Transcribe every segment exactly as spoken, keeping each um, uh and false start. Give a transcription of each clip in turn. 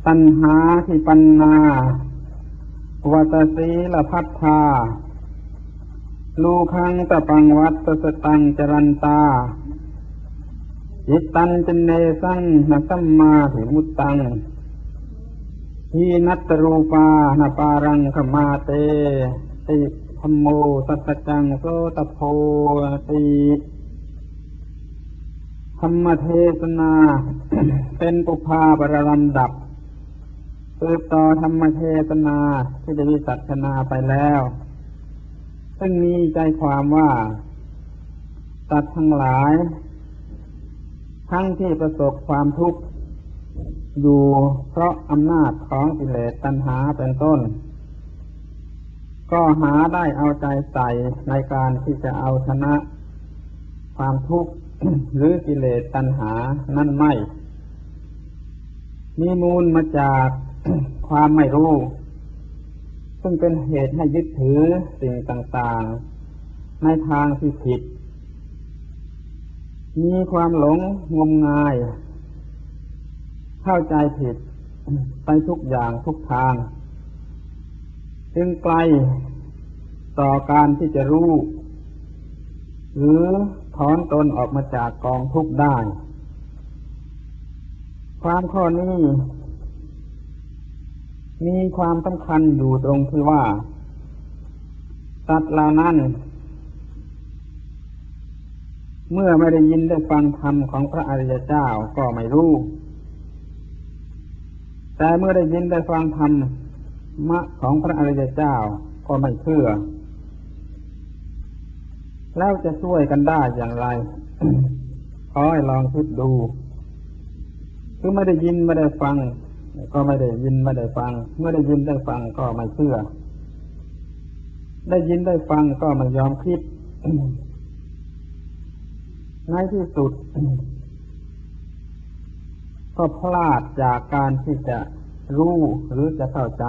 ตัณหาทิปันนาวัตสีละพัทธาลูคังตะปังวัตตสตังจรันตาจิตตันจเนสังนะสัมมาทิมุตตังทีนัตตรูปานะปารังขมาเตติธัมโมสัจจังโสตโพติธรรมเทศนา เป็นปุพพาประลำดับสืบต่อธรรมเทศนาที่ได้วิสัชนาไปแล้วซึ่งมีใจความว่าสัตว์ทั้งหลายทั้งที่ประสบความทุกข์อยู่เพราะอำนาจของกิเลสตัณหาเป็นต้นก็หาได้เอาใจใส่ในการที่จะเอาชนะความทุกข์ หรือกิเลสตัณหานั่นไม่มีมูลมาจาก ความไม่รู้ซึ่งเป็นเหตุให้ยึดถือสิ่งต่างๆในทางที่ผิดมีความหลงงมงายเข้าใจผิดไปทุกอย่างทุกทางจึงไกลต่อการที่จะรู้หรือถอนตนออกมาจากกองทุกข์ได้ความข้อนี้มีความสำคัญอยู่ตรงที่ว่าสัตว์เหล่านั้นเมื่อไม่ได้ยินได้ฟังธรรมของพระอริยเจ้าก็ไม่รู้แต่เมื่อได้ยินได้ฟังธรรมะของพระอริยเจ้าก็ไม่เชื่อแล้วจะช่วยกันได้อย่างไร ขอให้ลองคิดดูคือไม่ได้ยินไม่ได้ฟังก็ไม่ได้ยินไม่ได้ฟังเมื่อได้ยินได้ฟังก็ไม่เชื่อได้ยินได้ฟังก็ไม่ยอมคิด ในที่สุด ก็พลาดจากการที่จะรู้หรือจะเข้าใจ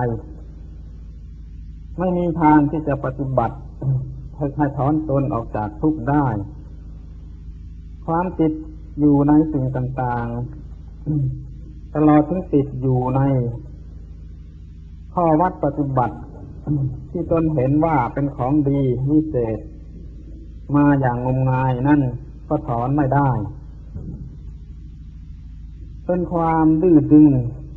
ไม่มีทางที่จะปฏิบัติให้ถอนตนออกจากทุกข์ได้ความติดอยู่ในสิ่งต่างๆตลอดถึงติดอยู่ในข้อวัดปฏิบัติที่ตนเห็นว่าเป็นของดีวิเศษมาอย่างงมงายนั่นก็ถอนไม่ได้เป็นความดื้อดึง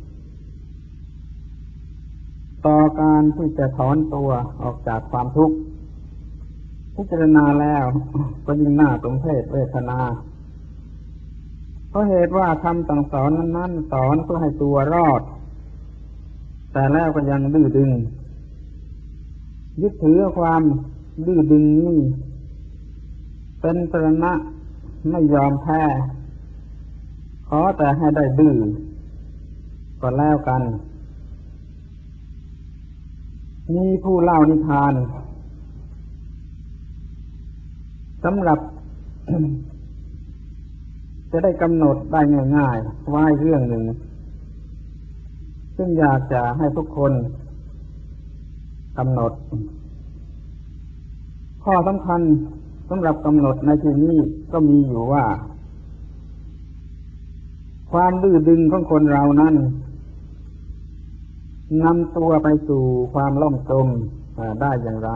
ต่อการที่จะถอนตัวออกจากความทุกข์พิจารณาแล้วก็ยิ่งน่าสมเพชเวทนาเพราะเหตุว่าคำสั่งสอนนั้นๆสอนเพื่อให้ตัวรอดแต่แล้วก็ยังดื้อดึงยึดถือความดื้อดึงนี้เป็นสรณะไม่ยอมแพ้ขอแต่ให้ได้ดื้อก็แล้วกันมีผู้เล่านิทานสำหรับ จะได้กำหนดได้ง่ายๆไว้เรื่องหนึ่งซึ่งอยากจะให้ทุกคนกำหนดข้อสำคัญสำหรับกำหนดในที่นี้ก็มีอยู่ว่าความดื้อดึงของคนเรานั้นนำตัวไปสู่ความล่มจมได้อย่างไร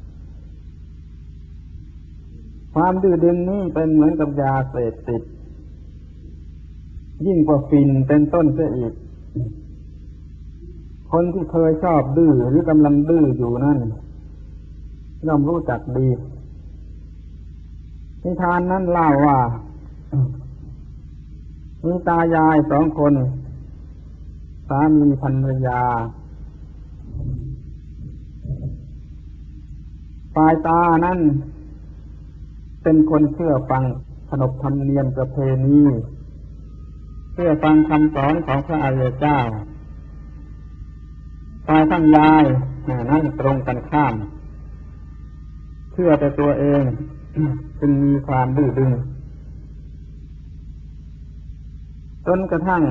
ความดื้อดึงนี้เป็นเหมือนกับยาเสพติดยิ่งกว่าฝิ่นเป็นต้นเสียอีกคนที่เคยชอบดื้อหรือกำลังดื้ออยู่นั่นย่อมรู้จักดีนิทานนั้นเล่าว่ามีตายายสองคนสามีภรรยาฝ่ายตานั้นเป็นคนเชื่อฟังขนบธรรมเนียมประเพณีเชื่อฟังคำสอนของพระอริยเจ้าฝ่ายทั้งยายนั่นตรงกันข้ามเชื่อแต่ตัวเอง จึงมีความดื้อดึงจนกระทั่ง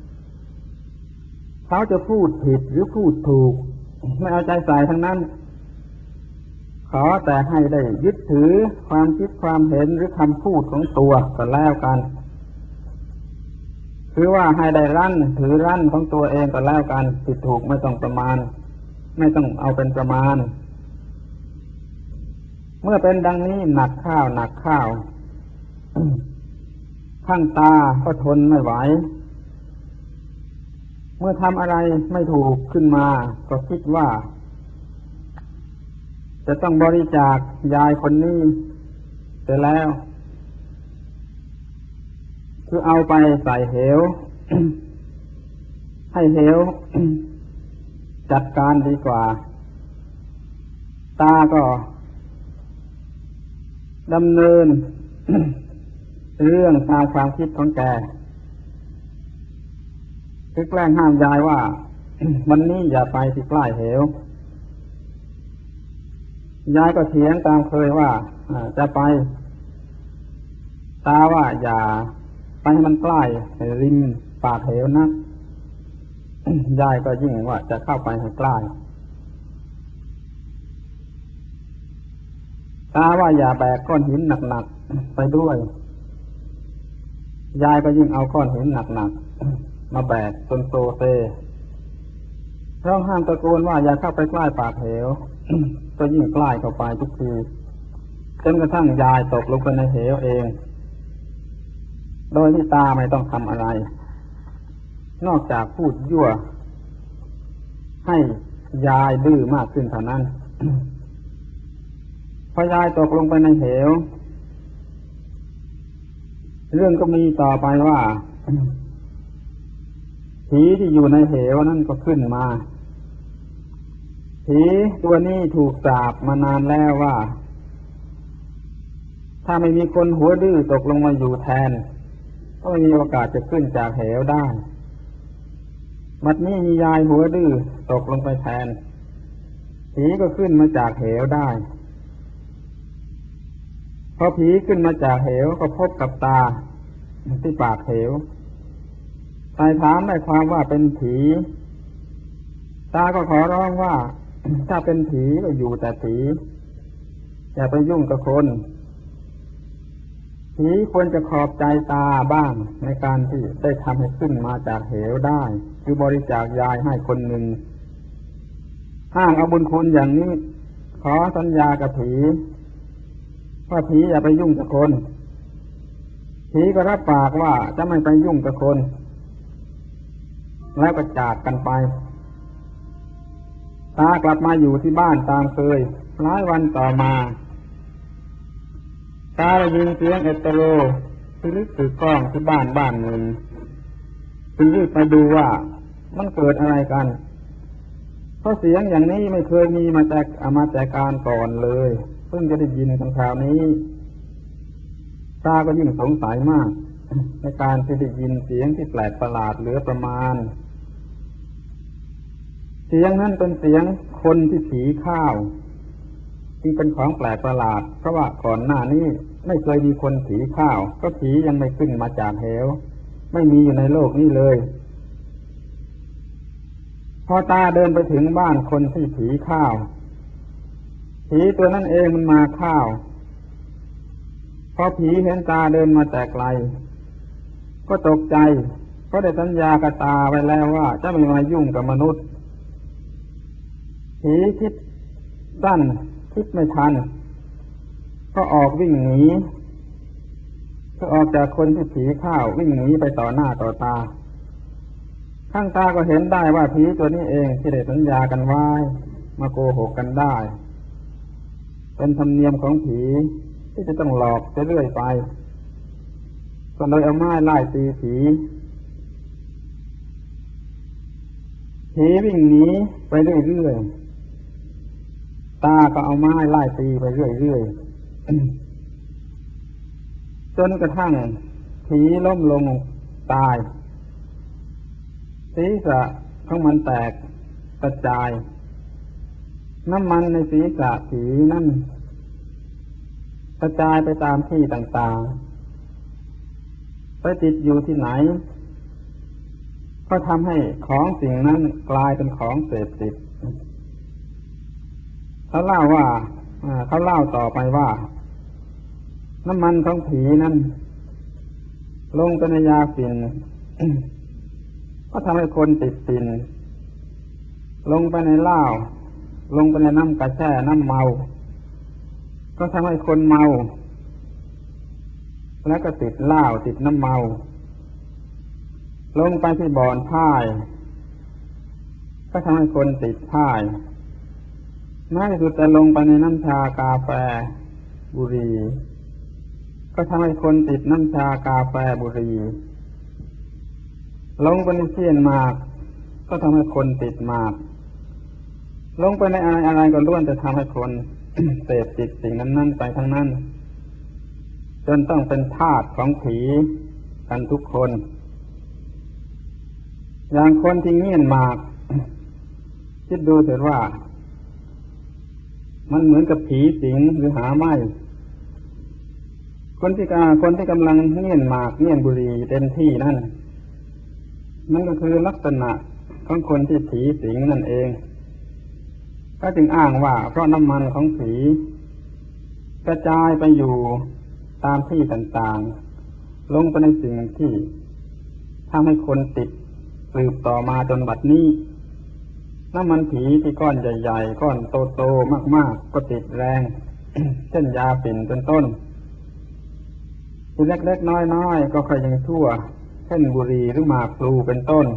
เขาจะพูดผิดหรือพูดถูกไม่เอาใจใส่ทั้งนั้นขอแต่ให้ได้ยึดถือความคิดความเห็นหรือคำพูดของตัวก็แล้วกันคือว่าให้ได้รั้นถือรั้นของตัวเองก็แล้วกันผิดถูกไม่ต้องประมาณไม่ต้องเอาเป็นประมาณเมื่อเป็นดังนี้หนักข้าวหนักข้าวข้างตาก็ทนไม่ไหวเมื่อทำอะไรไม่ถูกขึ้นมาก็คิดว่าจะต้องบริจาคยายคนนี้เสร็จแล้วคือเอาไปใส่เหว ให้เหว จัดการดีกว่าตาก็ดำเนิน เรื่องตามความคิดของแกคือแกล้งห้ามยายว่า วันนี้อย่าไปที่ใกล้เหวยายก็เถียงตามเคยว่าจะไปตาว่าอย่าไปให้มันใกล้ริมปากเหวนะ ยายก็ยิ่งว่าจะเข้าไปให้ใกล้ตาว่าอย่าแบกก้อนหินหนักๆไปด้วยยายก็ยิ่งเอาก้อนหินหนักๆมาแบกจนโซเซร้องห้ามตะโกนว่าอย่าเข้าไปใกล้ปากเหว ก็ยิ่งใกล้เข้าไปทุกทีจนกระทั่งยายตกลงไปในเหวเองโดยที่ตาไม่ต้องทำอะไรนอกจากพูดยั่วให้ยายดื้อมากขึ้นเท่านั้น พอยายตกลงไปในเหวเรื่องก็มีต่อไปว่า ผีที่อยู่ในเหวนั่นก็ขึ้นมาผีตัวนี้ถูกสาปมานานแล้วว่าถ้าไม่มีคนหัวดื้อตกลงมาอยู่แทนก็มีโอกาสจะขึ้นจากเหวได้บัดนี้มียายหัวดื้อตกลงไปแทนผีก็ขึ้นมาจากเหวได้พอผีขึ้นมาจากเหวก็พบกับตาที่ปากเหวตายถามได้ความว่าเป็นผีตาก็ขอร้องว่าถ้าเป็นผีก็อยู่แต่ผีอย่าไปยุ่งกับคนผีควรจะขอบใจตาบ้างในการที่ได้ทำให้ขึ้นมาจากเหวได้คือบริจาคยายให้คนหนึ่งห้างเอาบุญคุณอย่างนี้ขอสัญญากับผีว่าผีอย่าไปยุ่งกับคนผีก็รับปากว่าจะไม่ไปยุ่งกับคนแล้วก็จากกันไปตากลับมาอยู่ที่บ้านตามเคยหลายวันต่อมาตาได้ยินเสียงเอตโรที่ลึกตึกกล้องที่บ้านบ้านหนึ่งจึงรีบไปดูว่ามันเกิดอะไรกันเพราะเสียงอย่างนี้ไม่เคยมีมาแต่มาแต่การก่อนเลยเพิ่งจะได้ยินกันคราวนี้ตาก็ยิ่งสงสัยมากในการที่ได้ยินเสียงที่แปลกประหลาดเหลือประมาณเสียงนั้นเป็นเสียงคนที่ผีข้าวที่เป็นของแปลกประหลาดเพราะว่าก่อนหน้านี้ไม่เคยมีคนผีข้าวก็ผียังไม่ขึ้นมาจากเหวไม่มีอยู่ในโลกนี้เลยพอตาเดินไปถึงบ้านคนที่ผีข้าวผีตัวนั้นเองมันมาข้าวพอผีเห็นตาเดินมาแต่ไกลก็ตกใจเพราะได้สัญญากับตาไว้แล้วว่าจะไม่มายุ่งกับมนุษย์ผีคิดสั้นคิดไม่ทันก็ออกวิ่งหนีก็ออกจากคนที่ผีข้าววิ่งหนีไปต่อหน้าต่อตาข้างตาก็เห็นได้ว่าผีตัวนี้เองที่ได้สัญญากันไว้มาโกหกกันได้เป็นธรรมเนียมของผีที่จะต้องหลอกไปเรื่อยไปก็เลยเอาไม้ไล่ตีผีผีวิ่งหนีไปเรื่อยๆตาก็เอาไม้ไล่ตีไปเรื่อยๆจนกระทั่งผีล้มลงตายศีรษะของมันแตกกระจายน้ำมันในศีรษะผีนั่นกระจายไปตามที่ต่างๆไปติดอยู่ที่ไหนก็ทำให้ของสิ่งนั้นกลายเป็นของเสพติดเขาเล่าว่าเขาเล่าต่อไปว่าน้ำมันของผีนั้นลงไปในยาฝิ่นก็ทำให้คนติดสินลงไปในเหล้าลงไปในน้ำกระแช่น้ำเมาก็ทำให้คนเมาแล้วก็ติดเหล้าติดน้ำเมาลงไปที่บ่อนพ่ายก็ทำให้คนติดพ่ายแม้ที่สุดจะลงไปในน้ำชากาแฟบุหรี่ก็ทำให้คนติดน้ำชากาแฟบุหรี่ลงไปในเสี้ยนหมากก็ทำให้คนติดหมากลงไปในอะไรอะไรก็ล้วนจะทำให้คน เสพติดสิ่งนั้นๆไปทั้งนั้นจนต้องเป็นทาสของผีกันทุกคนอย่างคนที่เงี่ยนหมาก คิดดูเถิดว่ามันเหมือนกับผีสิงหรือหาไม้คนที่กาคนที่กำลังเงี่ยนหมากเงี่ยนบุหรี่เต็มที่นั่นนั่นก็คือลักษณะของคนที่ผีสิงนั่นเองก็จึงอ้างว่าเพราะน้ำมันของผีกระจายไปอยู่ตามที่ต่างๆลงไปในสิ่งที่ทำให้คนติดสืบต่อมาจนบัดนี้น้ำมันผีที่ก้อนใหญ่ๆก้อนโตๆมากๆก็ติดแรง เช่นยาฝิ่นเป็นต้นที่เล็กๆน้อยๆก็ค่อยยังชั่วเช่นบุหรี่หรือหมากพลูเป็นต้น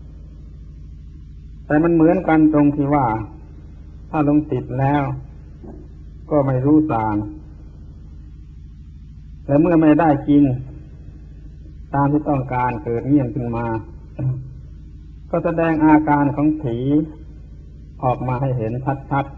แต่มันเหมือนกันตรงที่ว่าถ้าลงติดแล้วก็ไม่รู้สางและเมื่อไม่ได้กินตามที่ต้องการเกิดเงี่ยนขึ้นมาก็แสดงอาการของผีออกมาให้เห็นชัด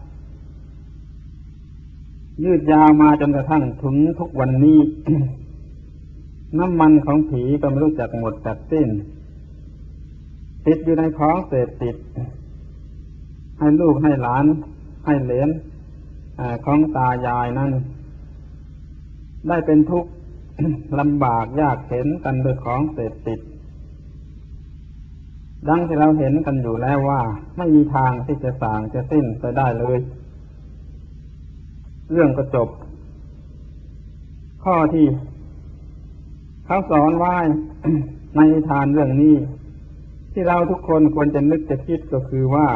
ๆยืดยาวมาจนกระทั่งถึงทุกวันนี้ น้ำมันของผีก็ไม่รู้จักหมดจักสิ้นติดอยู่ในของเสพติดให้ลูกให้หลานให้เหลนของตายายนั้นได้เป็นทุกข์ ลำบากยากเข็นกันโดยของเสพติดดังที่เราเห็นกันอยู่แล้วว่าไม่มีทางที่จะสางจะสิ้นไปได้เลยเรื่องก็จบข้อที่เขาสอนไว้ ในนิทานเรื่องนี้ที่เราทุกคนควรจะนึกจะคิดก็คือว่า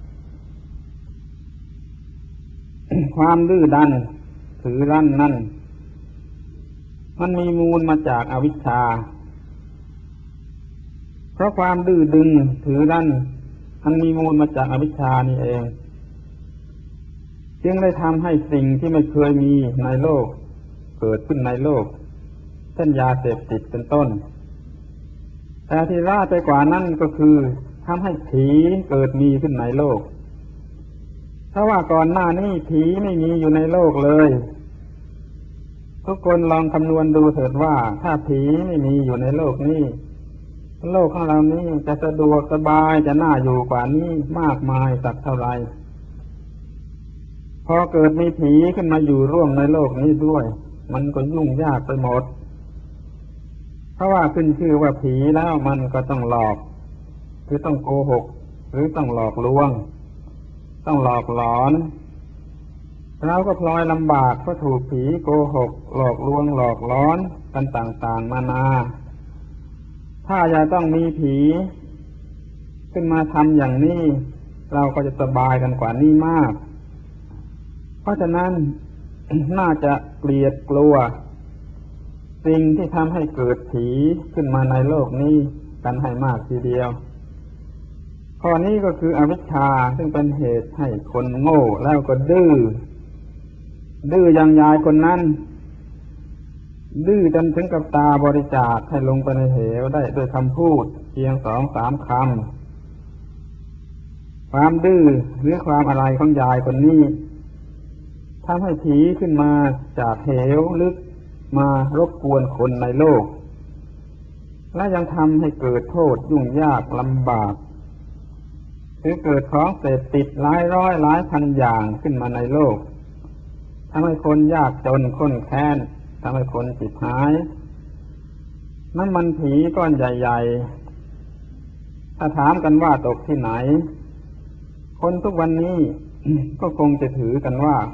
ความดื้อดันถือรั้นนั่นมันมีมูลมาจากอวิชชาเพราะความดื้อดึงถือรั้นมันมีมูลมาจากอวิชชานี่เองจึงได้ทำให้สิ่งที่ไม่เคยมีในโลกเกิดขึ้นในโลกเช่นยาเสพติดเป็นต้นแต่ที่ร้ายไปกว่านั้นก็คือทำให้ผีเกิดมีขึ้นในโลกเพราะว่าก่อนหน้านี้ผีไม่มีอยู่ในโลกเลยทุกคนลองคำนวณดูเถิดว่าถ้าผีไม่มีอยู่ในโลกนี้โลกของเรานี้จะสะดวกสบายจะน่าอยู่กว่านี้มากมายสักเท่าไรพอเกิดมีผีขึ้นมาอยู่ร่วมในโลกนี้ด้วยมันก็ยุ่งยากไปหมดเพราะว่าขึ้นชื่อว่าผีแล้วมันก็ต้องหลอกคือต้องโกหกหรือต้องหลอกลวงต้องหลอกหลอนเราก็พลอยลำบากเพราะถูกผีโกหกหลอกลวงหลอกหลอนกันต่างๆนานาถ้าอย่าต้องมีผีขึ้นมาทำอย่างนี้เราก็จะสบายกันกว่านี้มากเพราะฉะนั้น น่าจะเกลียดกลัวสิ่งที่ทำให้เกิดผีขึ้นมาในโลกนี้กันให้มากทีเดียวข้อนี้ก็คืออวิชชาซึ่งเป็นเหตุให้คนโง่แล้วก็ดื้อดื้ออย่างยายคนนั้นดื้อจนถึงกับตาบริจาคให้ลงไปในเหวได้ด้วยคำพูดเพียงสองสามคำความดื้อหรือความอะไรของยายคนนี้ทำให้ผีขึ้นมาจากเหวลึกมารบกวนคนในโลกและยังทำให้เกิดโทษยุ่งยากลำบากคือเกิดของเสพติดหลายร้อยหลายพันอย่างขึ้นมาในโลกทำให้คนยากจนข้นแค้นทำให้คนสิบหายน้ำมันผีก้อนใหญ่ๆถ้าถามกันว่าตกที่ไหนคนทุกวันนี้ ก็คงจะถือกันว่า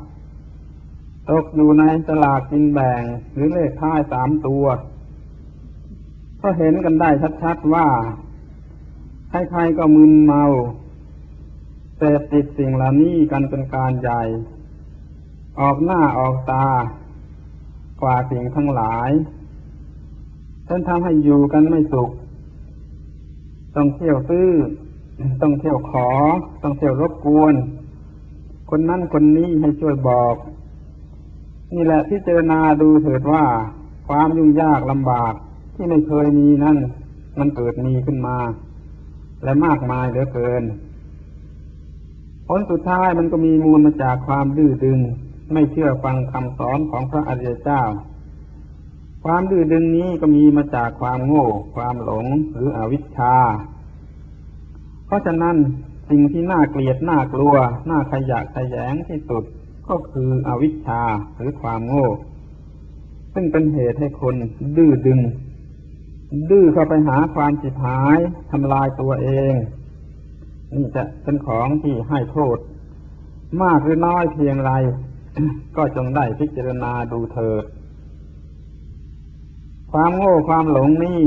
ตกอยู่ในสลากกินแบ่งหรือเลขท้ายสามตัวก็เห็นกันได้ชัดๆว่าใครๆก็มึนเมาเสพติดสิ่งเหล่านี้กันเป็นการใหญ่ออกหน้าออกตากว่าสิ่งทั้งหลายจนทำให้อยู่กันไม่สุขต้องเที่ยวซื้อต้องเที่ยวขอต้องเที่ยวรบกวนคนนั้นคนนี้ให้ช่วยบอกนี่แหละพิจารณาดูเถิดว่าความยุ่งยากลำบากที่ไม่เคยมีนั่นมันเกิดมีขึ้นมาและมากมายเหลือเกินผลสุดท้ายมันก็มีมูลมาจากความดื้อดึงไม่เชื่อฟังคำสอนของพระอริยเจ้าความดื้อดึงนี้ก็มีมาจากความโง่ความหลงหรืออวิชชาเพราะฉะนั้นสิ่งที่น่าเกลียดน่ากลัวน่าขยะแขยงที่สุดก็คืออวิชชาหรือความโง่ซึ่งเป็นเหตุให้คนดื้อดึงดื้อเข้าไปหาความฉิบหายทำลายตัวเองนี่จะเป็นของที่ให้โทษมากหรือน้อยเพียงไร ก็จงได้พิจารณาดูเถิดความโง่ความหลงนี่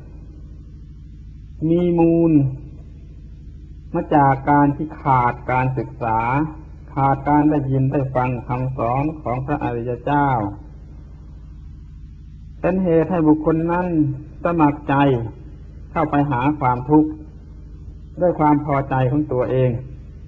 มีมูลมาจากการที่ขาดการศึกษาขาดการได้ยินได้ฟังคำสอนของพระอริยเจ้าเป็นเหตุให้บุคคลนั้นสมัครใจเข้าไปหาความทุกข์ด้วยความพอใจของตัวเอง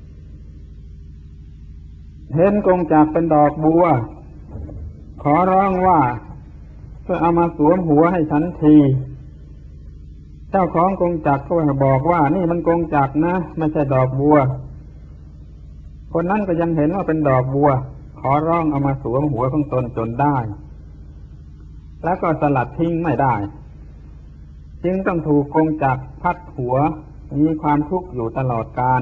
เห็นกงจักรเป็นดอกบัวขอร้องว่าช่วยเอามาสวมหัวให้ฉันทีเจ้าของกงจักรก็บอกว่านี่มันกงจักรนะไม่ใช่ดอกบัวคนนั้นก็ยังเห็นว่าเป็นดอกบัวขอร้องเอามาสวมหัวของตนจนได้แล้วก็สลัดทิ้งไม่ได้จึงต้องถูกกงจักรพัดหัวมีความทุกข์อยู่ตลอดกาล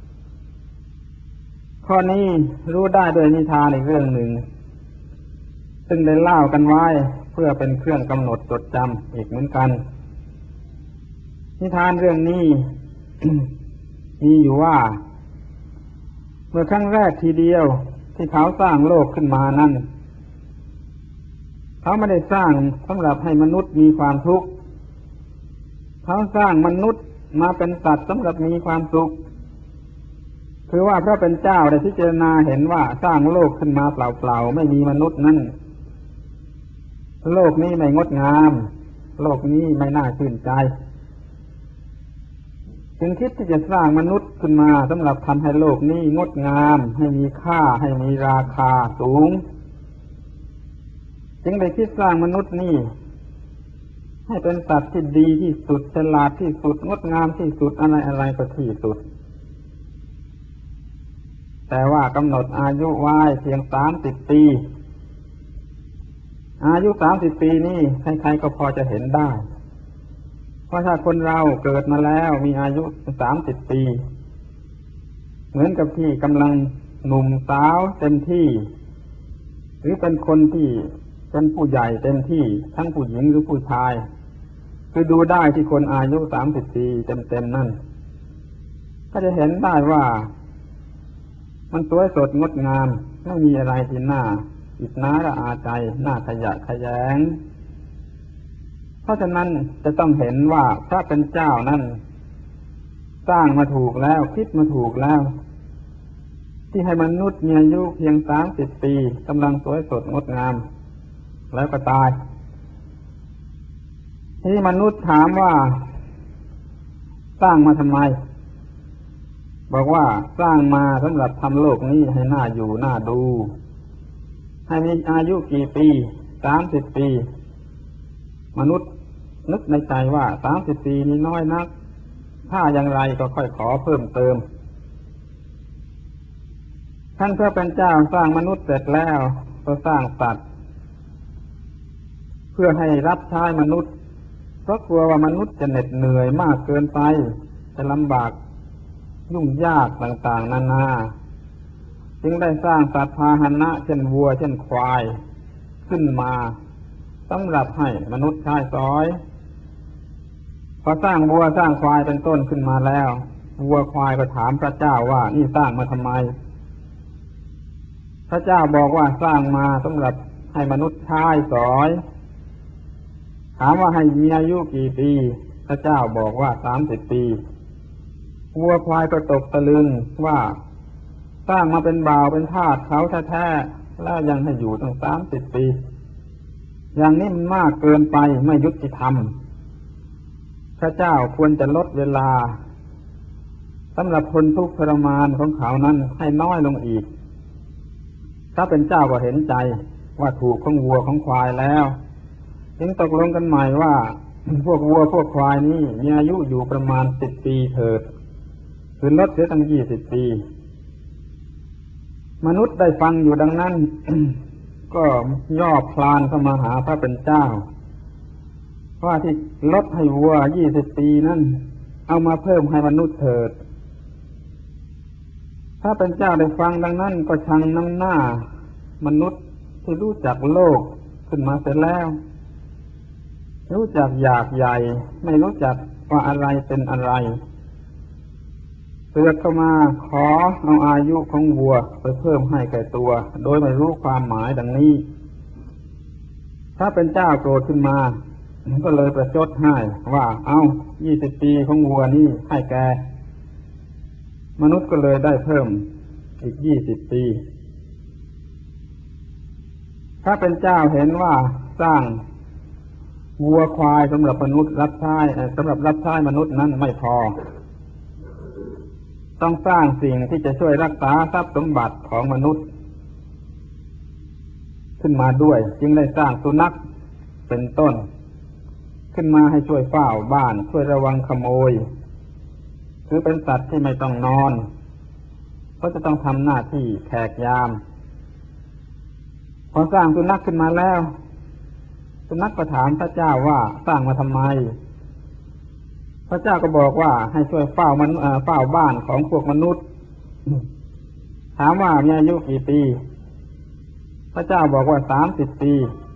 ข้อนี้รู้ได้โดยนิทานอีกเรื่องหนึ่งซึ่งได้เล่ากันไว้เพื่อเป็นเครื่องกำหนดจดจำอีกเหมือนกันนิทานเรื่องนี้ มีอยู่ว่าเมื่อครั้งแรกทีเดียวที่เขาสร้างโลกขึ้นมานั้นเขาไม่ได้สร้างสำหรับให้มนุษย์มีความทุกข์เขาสร้างมนุษย์มาเป็นสัตว์สำหรับมีความสุขคือว่าพระเป็นเจ้าได้พิจารณาเห็นว่าสร้างโลกขึ้นมาเปล่าๆไม่มีมนุษย์นั้นโลกนี้ไม่งดงามโลกนี้ไม่น่าชื่นใจจึงคิดที่จะสร้างมนุษย์ขึ้นมาสำหรับทำให้โลกนี้งดงามให้มีค่าให้มีราคาสูงจึงได้คิดสร้างมนุษย์นี่ให้เป็นสัตว์ที่ดีที่สุดฉลาดที่สุดงดงามที่สุดอะไรอะไรก็ที่สุดแต่ว่ากำหนดอายุไว้เพียงสามสิบปีอายุสามสิบปีนี่ใครๆก็พอจะเห็นได้เพราะถ้าคนเราเกิดมาแล้วมีอายุสามสิบปีเหมือนกับที่กำลังหนุ่มสาวเต็มที่หรือเป็นคนที่เป็นผู้ใหญ่เต็มที่ทั้งผู้หญิงหรือผู้ชายคือดูได้ที่คนอายุสามสิบปีเต็มๆนั่นก็จะเห็นได้ว่ามันสวยสดงดงามไม่มีอะไรที่น่าอิจฉาระอาใจน่าขยะแขยงเพราะฉะนั้นจะต้องเห็นว่าพระเป็นเจ้านั้นสร้างมาถูกแล้วคิดมาถูกแล้วที่ให้มนุษย์มีอายุเพียงสามสิบปีกำลังสวยสดงดงามแล้วก็ตายที่มนุษย์ถามว่าสร้างมาทำไมบอกว่าสร้างมาสำหรับทำโลกนี้ให้น่าอยู่น่าดูให้มีอายุกี่ปีสามสิบปีมนุษย์นึกในใจว่าสามสิบปีนี้น้อยนักถ้าอย่างไรก็ค่อยขอเพิ่มเติมท่านพระเป็นเจ้าสร้างมนุษย์เสร็จแล้วก็สร้างสัตว์เพื่อให้รับใช้มนุษย์เพราะกลัวว่ามนุษย์จะเหน็ดเหนื่อยมากเกินไปจะลำบากยุ่งยากต่างๆนานาจึงได้สร้างสัตว์พาหนะเช่นวัวเช่นควายขึ้นมาสำหรับให้มนุษย์ใช้สอยพอสร้างวัวสร้างควายเป็นต้นขึ้นมาแล้ววัวควายก็ถามพระเจ้าว่านี่สร้างมาทำไมพระเจ้าบอกว่าสร้างมาสำหรับให้มนุษย์ใช้สอยามว่าให้มีอายุกี่ปีพระเจ้าบอกว่าสามสิบปีวัวควายก็ตกตะลึงว่าสร้างมาเป็นบ่าวเป็นทาสเขาแท้ๆแล้วยังให้อยู่ตั้งสามสิบปีอย่างนี้มันมากเกินไปไม่ยุติธรรมพระเจ้าควรจะลดเวลาสำหรับคนทุกข์ทรมานของเขานั้นให้น้อยลงอีกถ้าเป็นเจ้าก็เห็นใจว่าถูกของวัวของควายแล้วจึงตกลงกันใหม่ว่าพวกวัวพวกควายนี้มีอายุอยู่ประมาณสิบปีเถิดคือลดเสียตั้งยี่สิบปีมนุษย์ได้ฟังอยู่ดังนั้น ก็ย่อพลานเข้ามาหาพระเป็นเจ้าว่าที่ลดให้วัวยี่สิบปีนั้นเอามาเพิ่มให้มนุษย์เถิดถ้าเป็นเจ้าได้ฟังดังนั้นก็ชังน้ำหน้ามนุษย์ที่รู้จักโลกขึ้นมาเสร็จแล้วรู้จักอยากใหญ่ไม่รู้จักว่าอะไรเป็นอะไรเสือกเข้ามาขอเอาอายุของวัวไปเพิ่มให้แก่ตัวโดยไม่รู้ความหมายดังนี้ถ้าเป็นเจ้าโกรธขึ้นมาก็เลยประชดให้ว่าเอายี่สิบปีของวัวนี่ให้แกมนุษย์ก็เลยได้เพิ่มอีกยี่สิบปีถ้าเป็นเจ้าเห็นว่าสร้างวัวควายสำหรับมนุษย์รับใช้สำหรับรับใช้มนุษย์นั้นไม่พอต้องสร้างสิ่งที่จะช่วยรักษาทรัพย์สมบัติของมนุษย์ขึ้นมาด้วยจึงได้สร้างสุนัขเป็นต้นขึ้นมาให้ช่วยเฝ้าบ้านช่วยระวังขโมยคือเป็นสัตว์ที่ไม่ต้องนอนเพราะจะต้องทำหน้าที่แขกยามพอสร้างสุนัขขึ้นมาแล้วสุนัขก็ถามพระเจ้าว่าสร้างมาทำไมพระเจ้าก็บอกว่าให้ช่วยเฝ้ามันเฝ้าบ้านของพวกมนุษย์ถามว่ามีอายุกี่ปีพระเจ้าบอกว่าสามสิบปี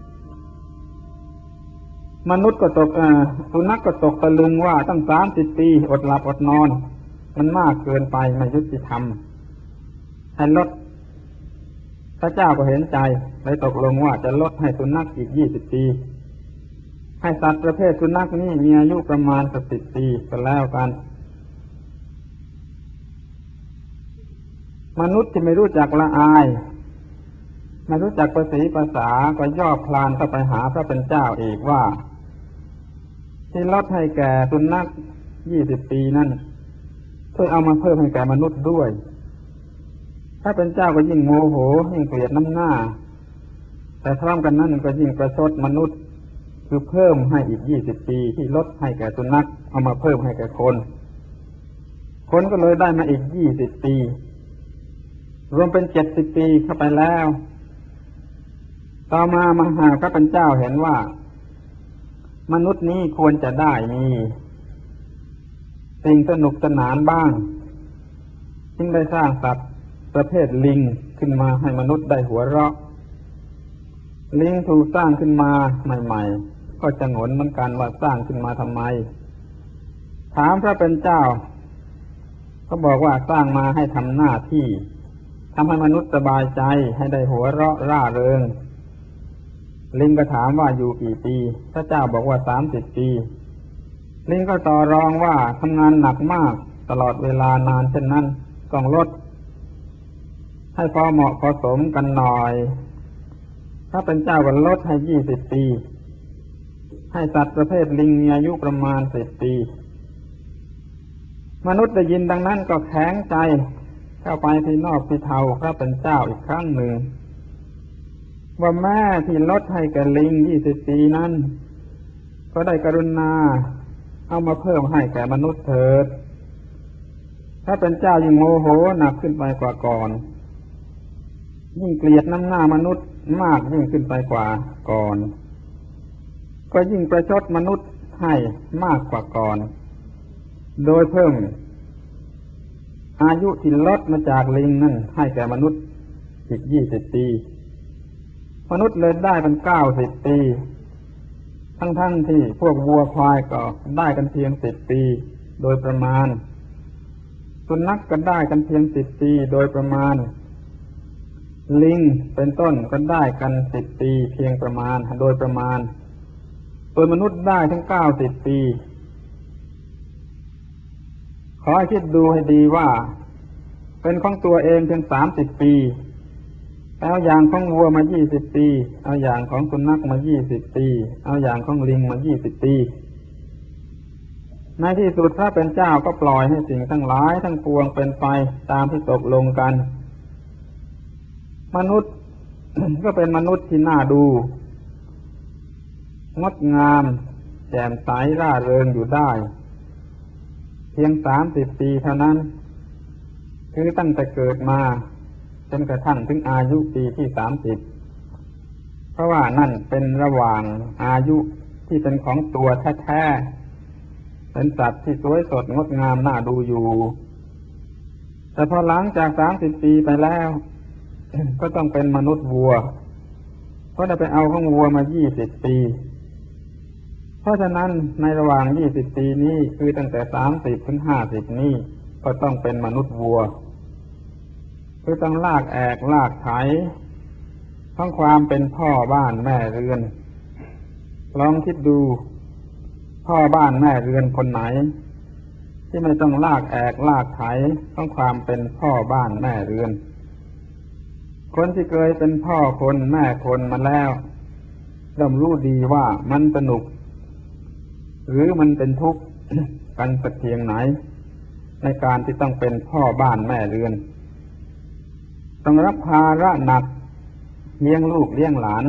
มนุษย์ก็ตกสุนัขก็ตกตะลึงว่าตั้งสามสิบปีอดหลับอดนอนมันมากเกินไปไม่ยุติธรรมให้ลดพระเจ้าก็เห็นใจเลยตกลงว่าจะลดให้สุนัขอีกยี่สิบปีให้สัตว์ประเภทสุนัขนี้มีอายุประมาณสักสิบปีก็แล้วกันมนุษย์ที่ไม่รู้จักละอายไม่รู้จักภาษีภาษาก็ย่อพลานเข้าไปหาพระเป็นเจ้าอีกว่าที่ลดให้แก่สุนัขยี่สิบปีนั่นช่วยเอามาเพิ่มให้แก่มนุษย์ด้วยถ้าเป็นเจ้าก็ยิ่งโมโหยิ่งเกลียดน้ำหน้าแต่พร้อมกันนั้นก็ยิ่งประชดมนุษย์คือเพิ่มให้อีกยี่สิบปีที่ลดให้แก่สุนัขเอามาเพิ่มให้แก่คนคนก็เลยได้มาอีกยี่สิบปีรวมเป็นเจ็ดสิบปีเข้าไปแล้วต่อมามหาพระเป็นเจ้าเห็นว่ามนุษย์นี้ควรจะได้มีสิ่งสนุกสนานบ้างจึงได้สร้างสัตว์ประเภทลิงขึ้นมาให้มนุษย์ได้หัวเราะลิงถูกสร้างขึ้นมาใหม่ๆก็จะงนเหมือนกันว่าสร้างขึ้นมาทำไมถามพระเป็นเจ้าก็บอกว่าสร้างมาให้ทำหน้าที่ทำให้มนุษย์สบายใจให้ได้หัวเราะร่าเริงลิงก็ถามว่าอยู่กี่ปีพระเจ้าบอกว่าสามสิบปีลิงก็ต่อรองว่าทำงานหนักมากตลอดเวลานานเช่นนั้นต้องลดให้พอเหมาะพอสมกันหน่อยถ้าเป็นเจ้าก็ลดให้ยี่สิบปีให้สัตว์ประเภทลิงมีอายุประมาณสิบปีมนุษย์ได้ยินดังนั้นก็แข็งใจเข้าไปที่นอกที่เทาพระเป็นเจ้าอีกครั้งหนึ่งว่าแม่ที่ลดให้แก่ลิงยี่สิบปีนั้นก็ได้กรุณาเอามาเพิ่มให้แก่มนุษย์เถิดถ้าเป็นเจ้ายิ่งโมโหหนักขึ้นไปกว่าก่อนยิ่งเกลียดน้ำหน้ามนุษย์มากยิ่งขึ้นไปกว่าก่อนก็ยิ่งประชดมนุษย์ให้มากกว่าก่อนโดยเพิ่มอายุที่ลดมาจากลิงนั่นให้แก่มนุษย์อีกยี่สิบปีมนุษย์เลยได้เป็นเก้าสิบปีทั้งๆที่พวกวัวควายก็ได้กันเพียงสิบปีโดยประมาณสุนัขก็ได้กันเพียงสิบปีโดยประมาณลิงเป็นต้นก็ได้กันสิบปีเพียงประมาณโดยประมาณตัวมนุษย์ได้ถึงเก้าสิบปีขอให้คิดดูให้ดีว่าเป็นของตัวเองเพียงสามสิบปีเอาอย่างของวัวมายี่สิบปีเอาอย่างของสุนัขมายี่สิบปีเอาอย่างของลิงมายี่สิบปีในที่สุดพระเป็นเจ้าก็ปล่อยให้สิ่งทั้งหลายทั้งปวงเป็นไปตามที่ตกลงกันมนุษย์ ก็เป็นมนุษย์ที่น่าดูงดงามแจ่มใสร่าเริงอยู่ได้เพียงสามสิบปีเท่านั้นคือตั้งแต่เกิดมาจนกระทั่งถึงอายุปีที่สามสิบเพราะว่านั่นเป็นระหว่างอายุที่เป็นของตัวแท้ๆเป็นสัตว์ที่สวยสดงดงามน่าดูอยู่แต่พอหลังจากสามสิบปีไปแล้ว ก็ต้องเป็นมนุษย์วัวเพราะได้ไปเอาของวัวมายี่สิบปีเพราะฉะนั้นในระหว่างยี่สิบปีนี้คือตั้งแต่สามสิบถึงห้าสิบนี้ก็ต้องเป็นมนุษย์วัวคือต้องลากแอกลากไถทั้งความเป็นพ่อบ้านแม่เรือนลองคิดดูพ่อบ้านแม่เรือนคนไหนที่ไม่ต้องลากแอกลากไถทั้งความเป็นพ่อบ้านแม่เรือนคนที่เคยเป็นพ่อคนแม่คนมาแล้วย่อมรู้ดีว่ามันสนุกหรือมันเป็นทุกข์ กันสักเพียงไหนในการที่ต้องเป็นพ่อบ้านแม่เรือนต้องรับภาระหนักเลี้ยงลูกเลี้ยงหลาน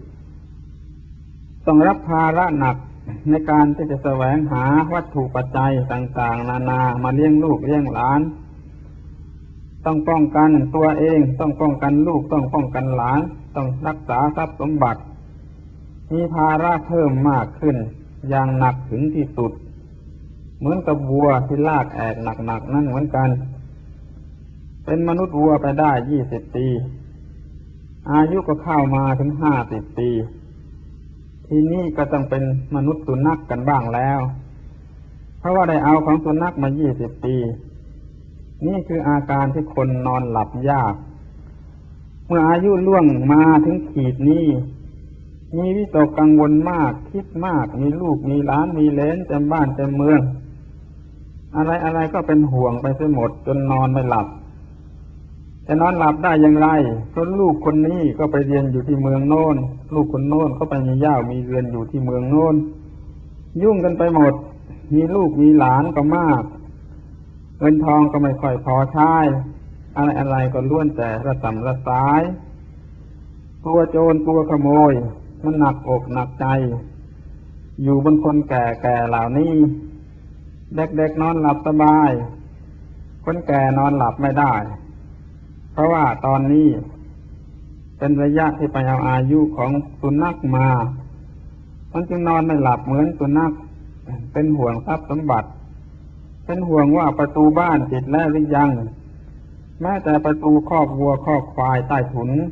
ต้องรับภาระหนักในการที่จะแสวงหาวัตถุปัจจัยต่างๆนานามาเลี้ยงลูกเลี้ยงหลานต้องป้องกันตัวเองต้องป้องกันลูกต้องป้องกันหลานต้องรักษาทรัพย์สมบัติมีภาระเพิ่มมากขึ้นอย่างหนักถึงที่สุดเหมือนกับวัวที่ลากแอกหนักๆนั่นเหมือนกันเป็นมนุษย์วัวไปได้ยี่สิบปีอายุก็เข้ามาถึงห้าสิบปีทีนี้ก็ต้องเป็นมนุษย์สุนัขกันบ้างแล้วเพราะว่าได้เอาของสุนัขมายี่สิบปีนี่คืออาการที่คนนอนหลับยากเมื่ออายุล่วงมาถึงขีดนี้มีวิตกกังวลมากคิดมากมีลูกมีหลานมีเหลนเต็มบ้านเต็มเมืองอะไรอะไรก็เป็นห่วงไปเสียหมดจนนอนไม่หลับจะนอนหลับได้อย่างไรเพราะลูกคนนี้ก็ไปเรียนอยู่ที่เมืองโน้นลูกคนโน้นก็ไปมีย่ามีเรือนอยู่ที่เมืองโน้นยุ่งกันไปหมดมีลูกมีหลานก็มากเงินทองก็ไม่ค่อยพอใช้อะไรอะไรก็ล้วนแต่ระสำระสายกลัวโจรกลัวขโมยมันหนักอกหนักใจอยู่บนคนแก่แก่เหล่านี้เด็กๆนอนหลับสบายคนแก่นอนหลับไม่ได้เพราะว่าตอนนี้เป็นระยะที่ไปเอาอายุของสุนัขมามันจึงนอนไม่หลับเหมือนสุนัขเป็นห่วงทรัพย์สมบัติเป็นห่วงว่าประตูบ้านติดแล้วหรือยังแม้แต่ประตูคอกวัวคอกควายใต้ถุน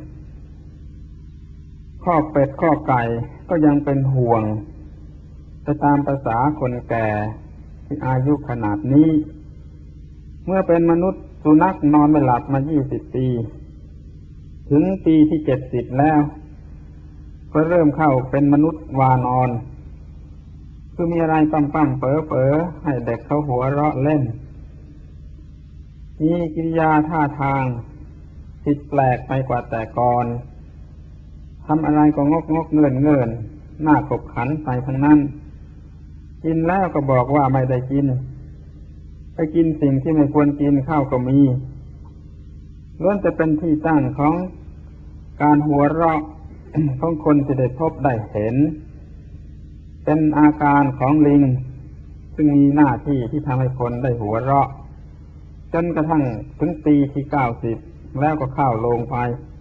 คอกเป็ดคอกไก่ก็ยังเป็นห่วงไปตามภาษาคนแก่ที่อายุขนาดนี้เมื่อเป็นมนุษย์สุนัขนอนไม่หลับมายี่สิบปีถึงปีที่เจ็ดสิบแล้วก็เริ่มเข้าเป็นมนุษย์วานอนคือมีอะไรปั้มปั้มเป๋อเป๋อให้เด็กเขาหัวเราะเล่นมีกิริยาท่าทางผิดแปลกไปกว่าแต่ก่อนทำอะไรก็งกงกเงื่อนเงื่อนหน้าขบขันไปทั้งนั้นกินแล้วก็บอกว่าไม่ได้กินไปกินสิ่งที่ไม่ควรกินเข้าก็มีล้วนจะเป็นที่ตั้งของการหัวเราะ ของคนที่ได้พบได้เห็นเป็นอาการของลิงซึ่งมีหน้าที่ที่ทำให้คนได้หัวเราะจนกระทั่งถึงปีที่เก้าสิบแล้วก็เข้าโรงไฟ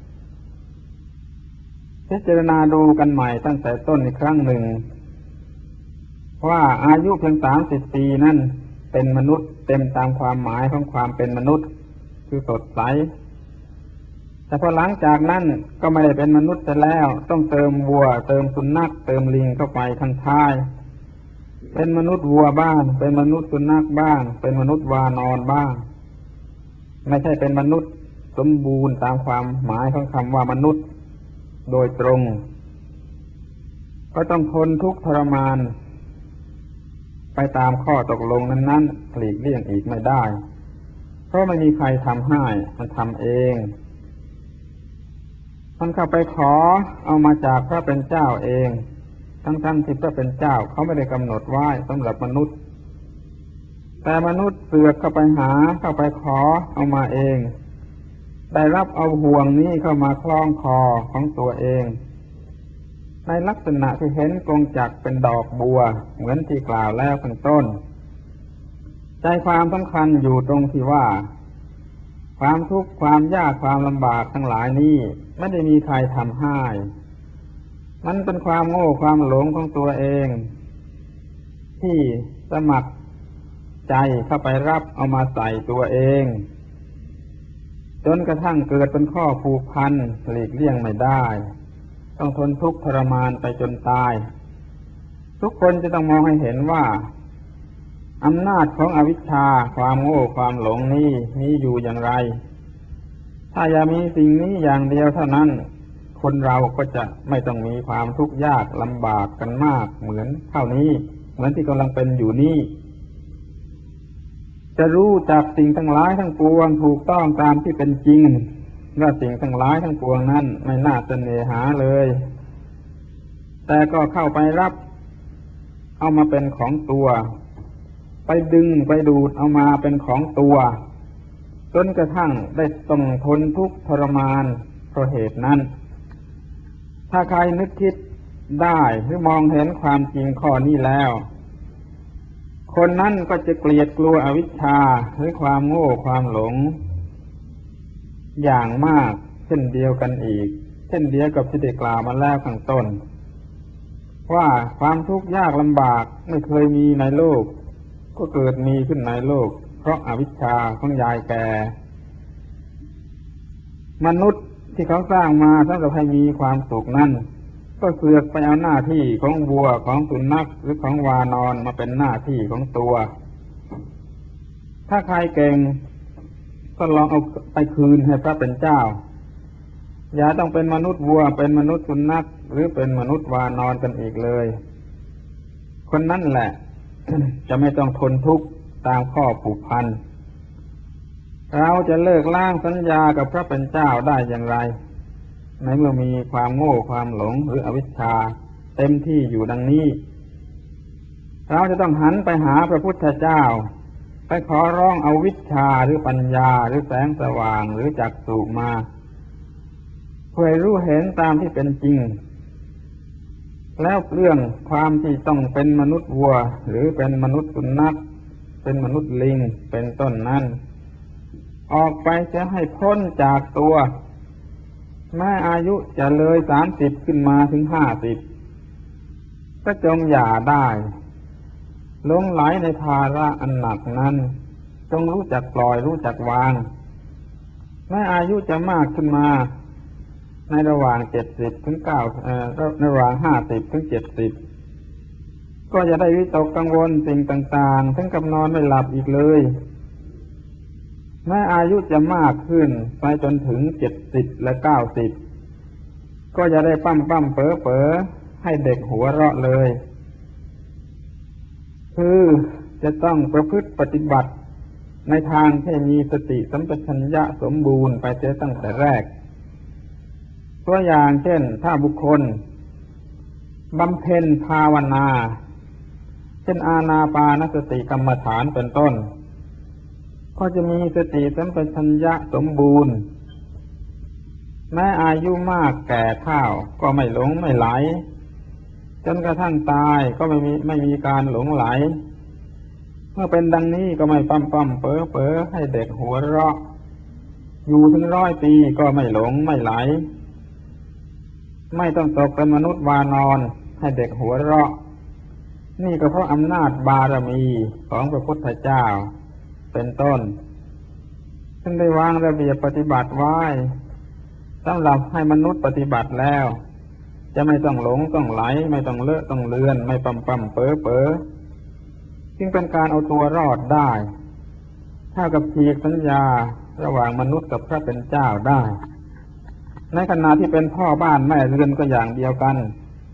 พิจารณาดูกันใหม่ตั้งแต่ต้นอีกครั้งหนึ่งว่าอายุเพียงสามสิบปีนั่นเป็นมนุษย์เต็มตามความหมายของความเป็นมนุษย์คือสดใสแต่พอหลังจากนั้นก็ไม่ได้เป็นมนุษย์แต่แล้วต้องเติมวัวเติมสุนัขเติมลิงเข้าไปทั้งท้ายเป็นมนุษย์วัวบ้างเป็นมนุษย์สุนัขบ้างเป็นมนุษย์วานอนบ้างไม่ใช่เป็นมนุษย์สมบูรณ์ตามความหมายของคำว่ามนุษย์โดยตรงเพก็ต้องทนทุกข์ทรมานไปตามข้อตกลงนั้นๆหลีกเลี่ยงอีกไม่ได้เพราะไม่มีใครทำให้มันทำเองมันเข้าไปขอเอามาจากพระเป็นเจ้าเองทั้งๆที่พระเป็นเจ้าเขาไม่ได้กำหนดไว้สำหรับมนุษย์แต่มนุษย์เสือกเข้าไปหาเข้าไปขอเอามาเองได้รับเอาห่วงนี้เข้ามาคล้องคอของตัวเองในลักษณะที่เห็นกงจักรเป็นดอกบัวเหมือนที่กล่าวแล้วข้างต้นใจความสำคัญอยู่ตรงที่ว่าความทุกข์ความยากความลำบากทั้งหลายนี้ไม่ได้มีใครทำให้มันเป็นความโง่ความหลงของตัวเองที่สมัครใจเข้าไปรับเอามาใส่ตัวเองจนกระทั่งเกิดเป็นข้อผูกพันหลีกเลี่ยงไม่ได้ต้องทนทุกข์ทรมานไปจนตายทุกคนจะต้องมองให้เห็นว่าอำนาจของอวิชชาความโง่ความหลงนี้มีอยู่อย่างไรถ้าอย่ามีสิ่งนี้อย่างเดียวเท่านั้นคนเราก็จะไม่ต้องมีความทุกข์ยากลำบากกันมากเหมือนเท่านี้เหมือนที่กำลังเป็นอยู่นี้จะรู้จักสิ่งทั้งหลายทั้งปวงถูกต้องตามที่เป็นจริงว่าสิ่งทั้งหลายทั้งปวงนั้นไม่น่าเสน่หาเลยแต่ก็เข้าไปรับเอามาเป็นของตัวไปดึงไปดูดเอามาเป็นของตัวจนกระทั่งได้ต้องทนทุกข์ทรมานเพราะเหตุนั้นถ้าใครนึกคิดได้หรือมองเห็นความจริงข้อนี้แล้วคนนั้นก็จะเกลียดกลัวอวิชชาหรือความโง่ความหลงอย่างมากเช่นเดียวกันอีกเช่นเดียวกับที่ได้กล่าวมาแล้วข้างต้นว่าความทุกข์ยากลำบากไม่เคยมีในโลกก็เกิดมีขึ้นในโลกเพราะอวิชชาของยายแก่มนุษย์ที่เขาสร้างมาสำหรับให้มีความสุขนั่นก็เสือกไปเอาหน้าที่ของวัวของสุนัขหรือของวานอนมาเป็นหน้าที่ของตัวถ้าใครเก่งก็ลองเอาไปคืนให้พระเป็นเจ้าอย่าต้องเป็นมนุษย์วัวเป็นมนุษย์สุนัขหรือเป็นมนุษย์วานอนกันอีกเลยคนนั้นแหละ จะไม่ต้องทนทุกข์ตามข้อผูกพันเราจะเลิกล้างสัญญากับพระเป็นเจ้าได้อย่างไรในเมื่อมีความโง่ความหลงหรืออวิชชาเต็มที่อยู่ดังนี้เราจะต้องหันไปหาพระพุทธเจ้าไปขอร้องเอาวิชชาหรือปัญญาหรือแสงสว่างหรือจักษุมาเพื่อรู้เห็นตามที่เป็นจริงแล้วเรื่องความที่ต้องเป็นมนุษย์วัวหรือเป็นมนุษย์สุนัขเป็นมนุษย์ลิงเป็นต้นนั้นออกไปจะให้พ้นจากตัวแม้อายุจะเลยสามสิบขึ้นมาถึงห้าสิบก็จงอย่าได้หลงไหลในภาระอันหนักนั้นจงรู้จักปล่อยรู้จักวางแม้อายุจะมากขึ้นมาในระหว่างเจ็ดสิบถึงเก้าเอ่อระหว่างห้าสิบถึงเจ็ดสิบก็อย่าได้วิตกกังวลสิ่งต่างๆถึงกับนอนไม่หลับอีกเลยแม้อายุจะมากขึ้นไปจนถึงเจ็ดสิบและเก้าสิบก็อย่าได้ปั้มปั้มเป๋อเป๋อให้เด็กหัวเราะเลยคือจะต้องประพฤติปฏิบัติในทางที่มีสติสัมปชัญญะสมบูรณ์ไปเสียตั้งแต่แรกตัวอย่างเช่นถ้าบุคคลบำเพ็ญภาวนาเช่นอานาปานสติกรรมฐานเป็นต้นก็จะมีสติสัมปชัญญะสมบูรณ์แม้อายุมากแก่เฒ่าก็ไม่หลงไม่ไหลจนกระทั่งตายก็ไม่มีไม่มีการหลงไหลเมื่อเป็นดังนี้ก็ไม่ปั้มปั้มเป๋อเป๋อให้เด็กหัวเราะอยู่ถึงร้อยปีก็ไม่หลงไม่ไหลไม่ต้องตกเป็นมนุษย์วานอนให้เด็กหัวเราะนี่ก็เพราะอำนาจบารมีของพระพุทธเจ้าเป็นต้นซึ่งได้วางระเบียบปฏิบัติไว้สำหรับให้มนุษย์ปฏิบัติแล้วจะไม่ต้องหลงต้องไหลไม่ต้องเลอะต้องเลือนไม่ปั๊มปั๊มเป๋อเป๋อจึงเป็นการเอาตัวรอดได้เท่ากับฉีกสัญญาระหว่างมนุษย์กับพระเป็นเจ้าได้ในขณะที่เป็นพ่อบ้านแม่เรือนก็อย่างเดียวกัน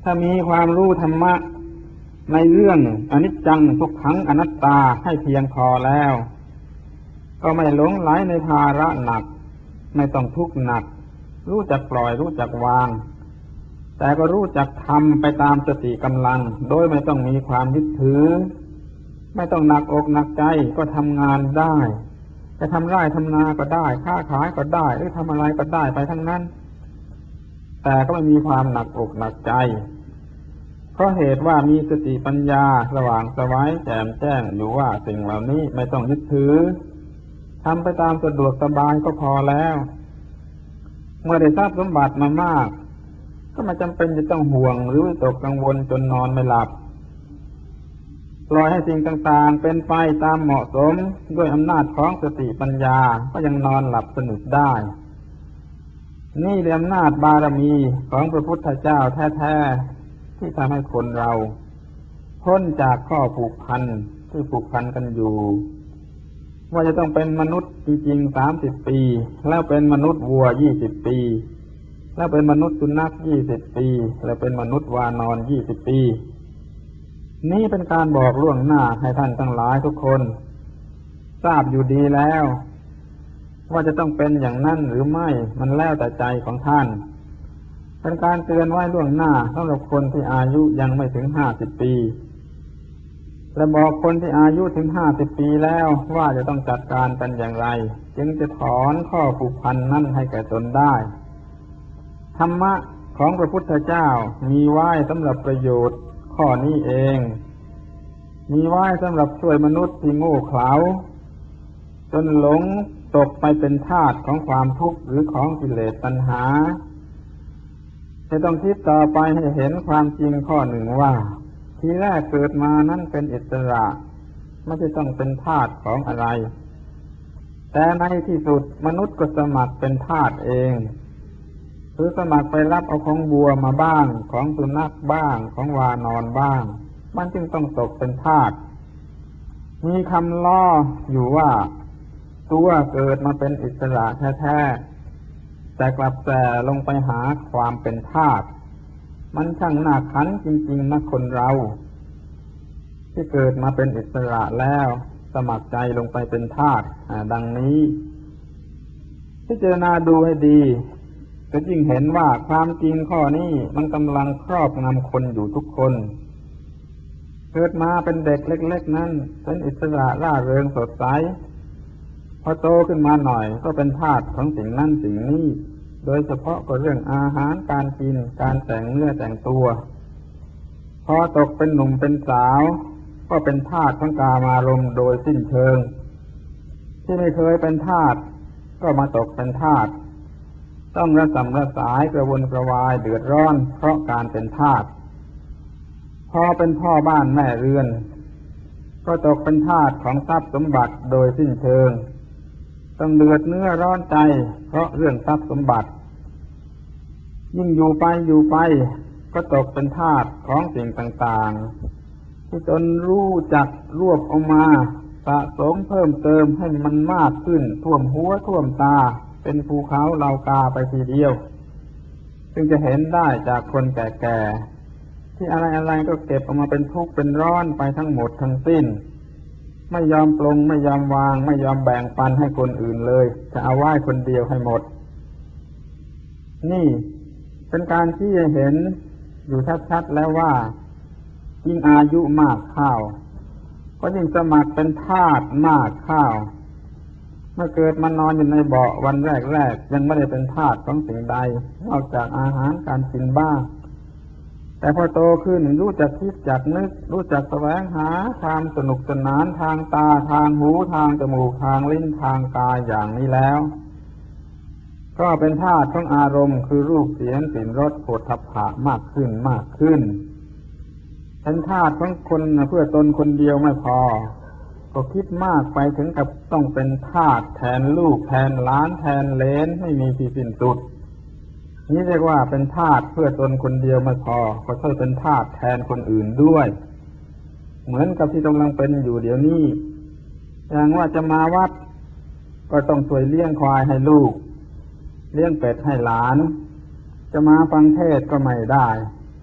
ถ้ามีความรู้ธรรมะในเรื่องอนิจจังทุกขังอนัตตาให้เพียงพอแล้วก็ไม่หลงไหลในภาระหนักไม่ต้องทุกข์หนักรู้จักปล่อยรู้จักวางแต่ก็รู้จักทำไปตามสติกำลังโดยไม่ต้องมีความยึดถือไม่ต้องหนักอกหนักใจก็ทำงานได้จะทำไร่ทำนาก็ได้ค้าขายก็ได้หรือทำอะไรก็ได้ไปทั้งนั้นแต่ก็ไม่มีความหนักอกหนักใจเพราะเหตุว่ามีสติปัญญาสว่างไสวแจ่มแจ้งอยู่ว่าสิ่งเหล่านี้ไม่ต้องยึดถือทำไปตามสะดวกสบายก็พอแล้วเมื่อได้ทรัพย์สมบัติมามากก็ไม่จำเป็นจะต้องห่วงหรือวิตกกังวลจนนอนไม่หลับปล่อยให้สิ่งต่างๆเป็นไปตามเหมาะสมด้วยอำนาจของสติปัญญาก็ยังนอนหลับสนิทได้นี่เป็นอำนาจบารมีของพระพุทธเจ้าแท้ๆที่ทำให้คนเราพ้นจากข้อผูกพันที่ผูกพันกันอยู่ว่าจะต้องเป็นมนุษย์จริงๆสามสิบปีแล้วเป็นมนุษย์วัวยี่สิบปีแล้วเป็นมนุษย์สุนัขยี่สิบปีแล้วเป็นมนุษย์วานอนยี่สิบปีนี่เป็นการบอกล่วงหน้าให้ท่านทั้งหลายทุกคนทราบอยู่ดีแล้วว่าจะต้องเป็นอย่างนั้นหรือไม่มันแล้วแต่ใจของท่านเป็นการเตือนไว้ล่วงหน้าสำหรับคนที่อายุยังไม่ถึงห้าสิบปีและบอกคนที่อายุถึงห้าสิบปีแล้วว่าจะต้องจัดการกันอย่างไรจึงจะถอนข้อผูกพันนั้นให้แก่ตนได้ธรรมะของพระพุทธเจ้ามีไว้สำหรับประโยชน์ข้อนี้เองมีไว้สำหรับช่วยมนุษย์ที่โง่เขลาจนหลงตกไปเป็นทาสของความทุกข์หรือของกิเลสตัณหาจะต้องคิดต่อไปให้เห็นความจริงข้อหนึ่งว่าทีแรกเกิดมานั้นเป็นอิสระไม่ใช่ต้องเป็นทาสของอะไรแต่ในที่สุดมนุษย์ก็สมัครเป็นทาสเองคือสมัครไปรับเอาของวัวมาบ้างของสุนัขบ้างของวานอนบ้างมันจึงต้องตกเป็นทาสมีคำล้ออยู่ว่าตัวเกิดมาเป็นอิสระแท้ๆแต่กลับแส่ลงไปหาความเป็นทาสมันช่างน่าขันจริงๆนะคนเราที่เกิดมาเป็นอิสระแล้วสมัครใจลงไปเป็นทาสดังนี้พิจารณาดูให้ดีก็ยิ่งเห็นว่าความจริงข้อนี้มันกำลังครอบงำคนอยู่ทุกคนเกิดมาเป็นเด็กเล็กๆนั้นเป็นอิสระร่าเริงสดใสพอโตขึ้นมาหน่อยก็เป็นทาสของสิ่งนั้นสิ่งนี้โดยเฉพาะก็เรื่องอาหารการกินการแต่งเนื้อแต่งตัวพอตกเป็นหนุ่มเป็นสาวก็เป็นทาสของกามารมณ์โดยสิ้นเชิงที่ไม่เคยเป็นทาสก็มาตกเป็นทาสต้องระสำระสายกระวนกระวายเดือดร้อนเพราะการเป็นทาสพอเป็นพ่อบ้านแม่เรือนก็ตกเป็นทาสของทรัพย์สมบัติโดยสิ้นเชิงต้องเดือดเนื้อร้อนใจเพราะเรื่องทรัพย์สมบัติยิ่งอยู่ไปอยู่ไปก็ตกเป็นทาสของสิ่งต่างๆที่ตนรู้จักรวบเอามาสะสมเพิ่มเติมให้มันมากขึ้นท่วมหัวท่วมตาเป็นภูเขาเหล่ากาไปทีเดียวซึ่งจะเห็นได้จากคนแก่ๆที่อะไรๆก็เก็บออกมาเป็นทุกข์เป็นร้อนไปทั้งหมดทั้งสิ้นไม่ยอมปลงไม่ยอมวางไม่ยอมแบ่งปันให้คนอื่นเลยจะเอาไว้คนเดียวให้หมดนี่เป็นการที่จะเห็นอยู่ชัดๆแล้วว่ายิ่งอายุมากเข้าก็ยิ่งสมัครเป็นทาสมากเข้าเมื่อเกิดมานอนอยู่ในเบาะวันแรกๆยังไม่ได้เป็นทาสของสิ่งใดนอกจากอาหารการกินบ้างแต่พอโตขึ้นรู้จักคิดจักนึกรู้จักแสวงหาความสนุกสนานทางตาทางหูทางจมูกทางลิ้นทางกายอย่างนี้แล้วก็เป็นธาตุของอารมณ์คือรูปเสียงกลิ่นรสโผฏฐัพพะมากขึ้นมากขึ้นเป็นธาตุของคนเพื่อตนคนเดียวไม่พอก็คิดมากไปถึงกับต้องเป็นทาสแทนลูกแทนหลานแทนเหลนไม่มีที่สิ้นสุดนี่เรียกว่าเป็นทาสเพื่อตนคนเดียวไม่พอก็ต้องเป็นทาสแทนคนอื่นด้วยเหมือนกับที่กำลังเป็นอยู่เดี๋ยวนี้อย่างว่าจะมาวัดก็ต้องช่วยเลี้ยงควายให้ลูกเลี้ยงเป็ดให้หลานจะมาฟังเทศน์ก็ไม่ได้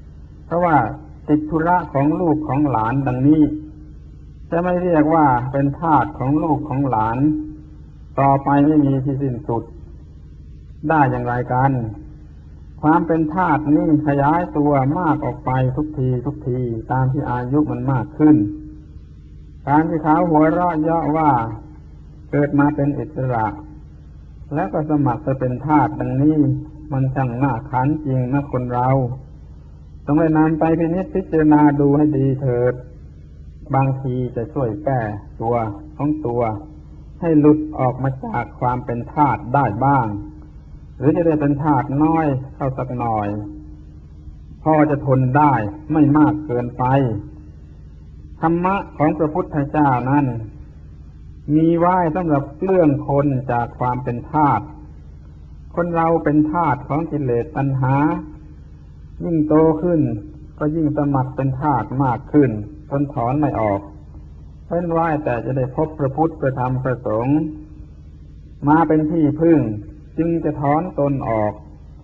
เพราะว่าติดธุระของลูกของหลานดังนี้จะไม่เรียกว่าเป็นทาสของลูกของหลานต่อไปไม่มีที่สิ้นสุดได้อย่างไรกันความเป็นทาสนี้ขยายตัวมากออกไปทุกทีทุกทีตามที่อายุมันมากขึ้นการที่เขาหัวเราะเยาะว่าเกิดมาเป็นอิสระแล้วก็สมัครจะเป็นทาสดังนี้มันช่างน่าขันจริงนะคนเราต้องได้นำไปพินิจพิจารณาดูให้ดีเถิดบางทีจะช่วยแก้ตัวของตัวให้หลุดออกมาจากความเป็นทาสได้บ้างหรือจะได้เป็นทาสน้อยเข้าสักหน่อยพอจะทนได้ไม่มากเกินไปธรรมะของพระพุทธเจ้านั้นมีไว้สำหรับเลื่องคนจากความเป็นทาสคนเราเป็นทาสของกิเลสตัณหายิ่งโตขึ้นก็ยิ่งสมัครเป็นทาสมากขึ้นจนถอนไม่ออกเว้นไว้แต่จะได้พบพระพุทธพระธรรมพระสงฆ์มาเป็นที่พึ่งจึงจะถอนตนออก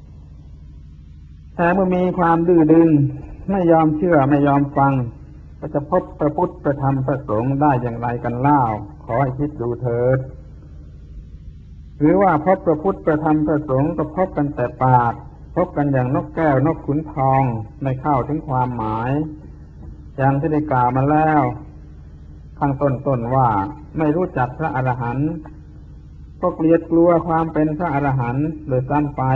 แต่เมื่อมีความดื้อดึงไม่ยอมเชื่อไม่ยอมฟังก็จะพบพระพุทธพระธรรมพระสงฆ์ได้อย่างไรกันเล่าขอให้คิดดูเถิดหรือว่าพบพระพุทธพระธรรมพระสงฆ์ก็พบกันแต่ปากพบกันอย่างนกแก้วนกขุนทองไม่เข้าถึงความหมายอย่างที่ได้กล่าวมาแล้วข้างต้นๆว่าไม่รู้จักพระอรหันต์ก็เกลียดกลัวความเป็นพระอรหันต์โดยซ้ำไป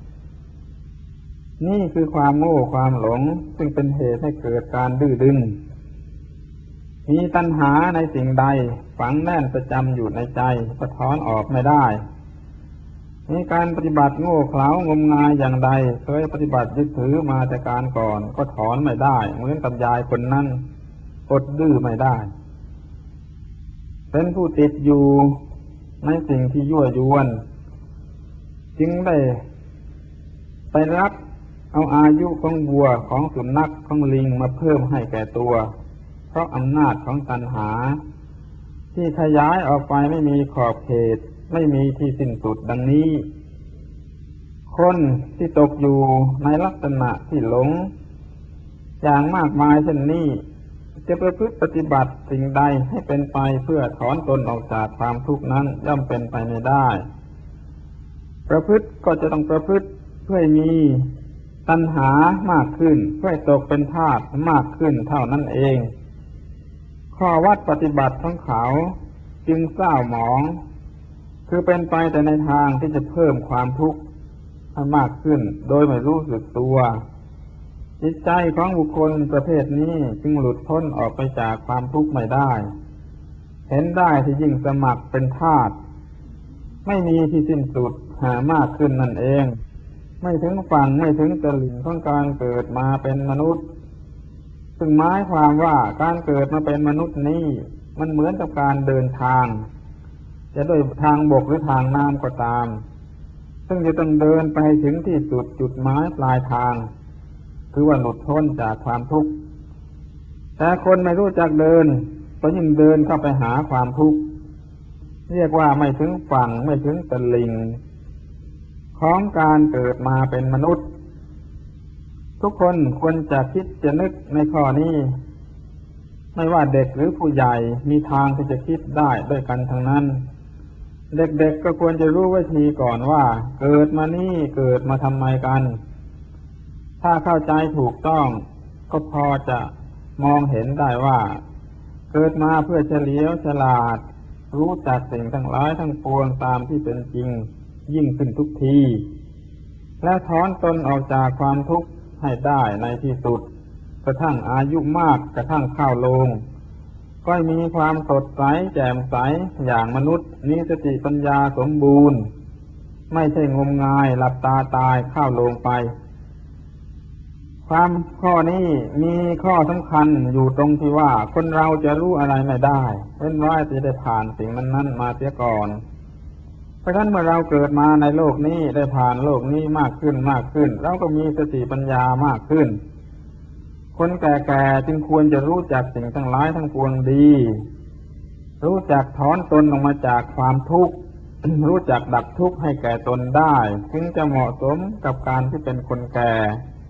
นี่คือความโง่ความหลงซึ่งเป็นเหตุให้เกิดการดื้อดึงมีตัณหาในสิ่งใดฝังแน่นประจำอยู่ในใจก็ถอนออกไม่ได้มีการปฏิบัติโง่เขลางมงายอย่างใดเคยปฏิบัติยึดถือมาแต่การก่อนก็ถอนไม่ได้เหมือนกับยายคนนั้นอดดื้อไม่ได้เป็นผู้ติดอยู่ในสิ่งที่ยั่วยวนจึงได้ไปรับเอาอายุของวัวของสุนัขของลิงมาเพิ่มให้แก่ตัวเพราะอำนาจของตัณหาที่ขยายออกไปไม่มีขอบเขตไม่มีที่สิ้นสุดดังนี้คนที่ตกอยู่ในลักษณะที่หลงอย่างมากมายเช่นนี้จะประพฤติปฏิบัติสิ่งใดให้เป็นไปเพื่อถอนตนออกจากความทุกข์นั้นย่อมเป็นไปไม่ได้ประพฤติก็จะต้องประพฤติเพื่อมีตัณหามากขึ้นเพื่อตกเป็นทาสมากขึ้นเท่านั้นเองข้อวัดปฏิบัติของเขาจึงเศร้าหมองคือเป็นไปแต่ในทางที่จะเพิ่มความทุกข์ให้มากขึ้นโดยไม่รู้สึกตัวจิตใจของบุคคลประเภทนี้จึงหลุดพ้นออกไปจากความทุกข์ไม่ได้เห็นได้ที่ยิ่งสมัครเป็นทาสไม่มีที่สิ้นสุดหามากขึ้นนั่นเองไม่ถึงฝั่งไม่ถึงตลิ่งของการเกิดมาเป็นมนุษย์ซึ่งหมายความว่าการเกิดมาเป็นมนุษย์นี้มันเหมือนกับการเดินทางจะด้วยทางบกหรือทางน้ำก็ตามซึ่งจะต้องเดินไปถึงที่สุดจุดหมายปลายทางคือว่าหลุดพ้นจากความทุกข์แต่คนไม่รู้จักเดินก็ยิ่งเดินเข้าไปหาความทุกข์เรียกว่าไม่ถึงฝั่งไม่ถึงตลิ่งของการเกิดมาเป็นมนุษย์ทุกคนควรจะคิดจะนึกในข้อนี้ไม่ว่าเด็กหรือผู้ใหญ่มีทางที่จะคิดได้ด้วยกันทั้งนั้นเด็กๆก็ควรจะรู้วิธีก่อนว่าเกิดมานี่เกิดมาทำไมกันถ้าเข้าใจถูกต้องก็พอจะมองเห็นได้ว่าเกิดมาเพื่อเฉลียวฉลาดรู้จักสิ่งทั้งหลายทั้งปวงตามที่เป็นจริงยิ่งขึ้นทุกทีและถอนตนออกจากความทุกข์ให้ได้ในที่สุดกระทั่งอายุมากกระทั่งเข้าโลงก็มีความสดใสแจ่มใสอย่างมนุษย์มีสติปัญญาสมบูรณ์ไม่ใช่งมงายหลับตาตายเข้าโลงไปความข้อนี้มีข้อสำคัญอยู่ตรงที่ว่าคนเราจะรู้อะไรไม่ได้เว้นไว้จะได้ผ่านสิ่งนั้นๆมาเสียก่อนเพราะฉะนั้นเมื่อเราเกิดมาในโลกนี้ได้ผ่านโลกนี้มากขึ้นมากขึ้นเราก็มีสติปัญญามากขึ้นคนแก่ๆจึงควรจะรู้จักสิ่งทั้งหลายทั้งปวงดีรู้จักถอนตนออกมาจากความทุกข์ รู้จักดับทุกข์ให้แก่ตนได้ถึงจะเหมาะสมกับการที่เป็นคนแก่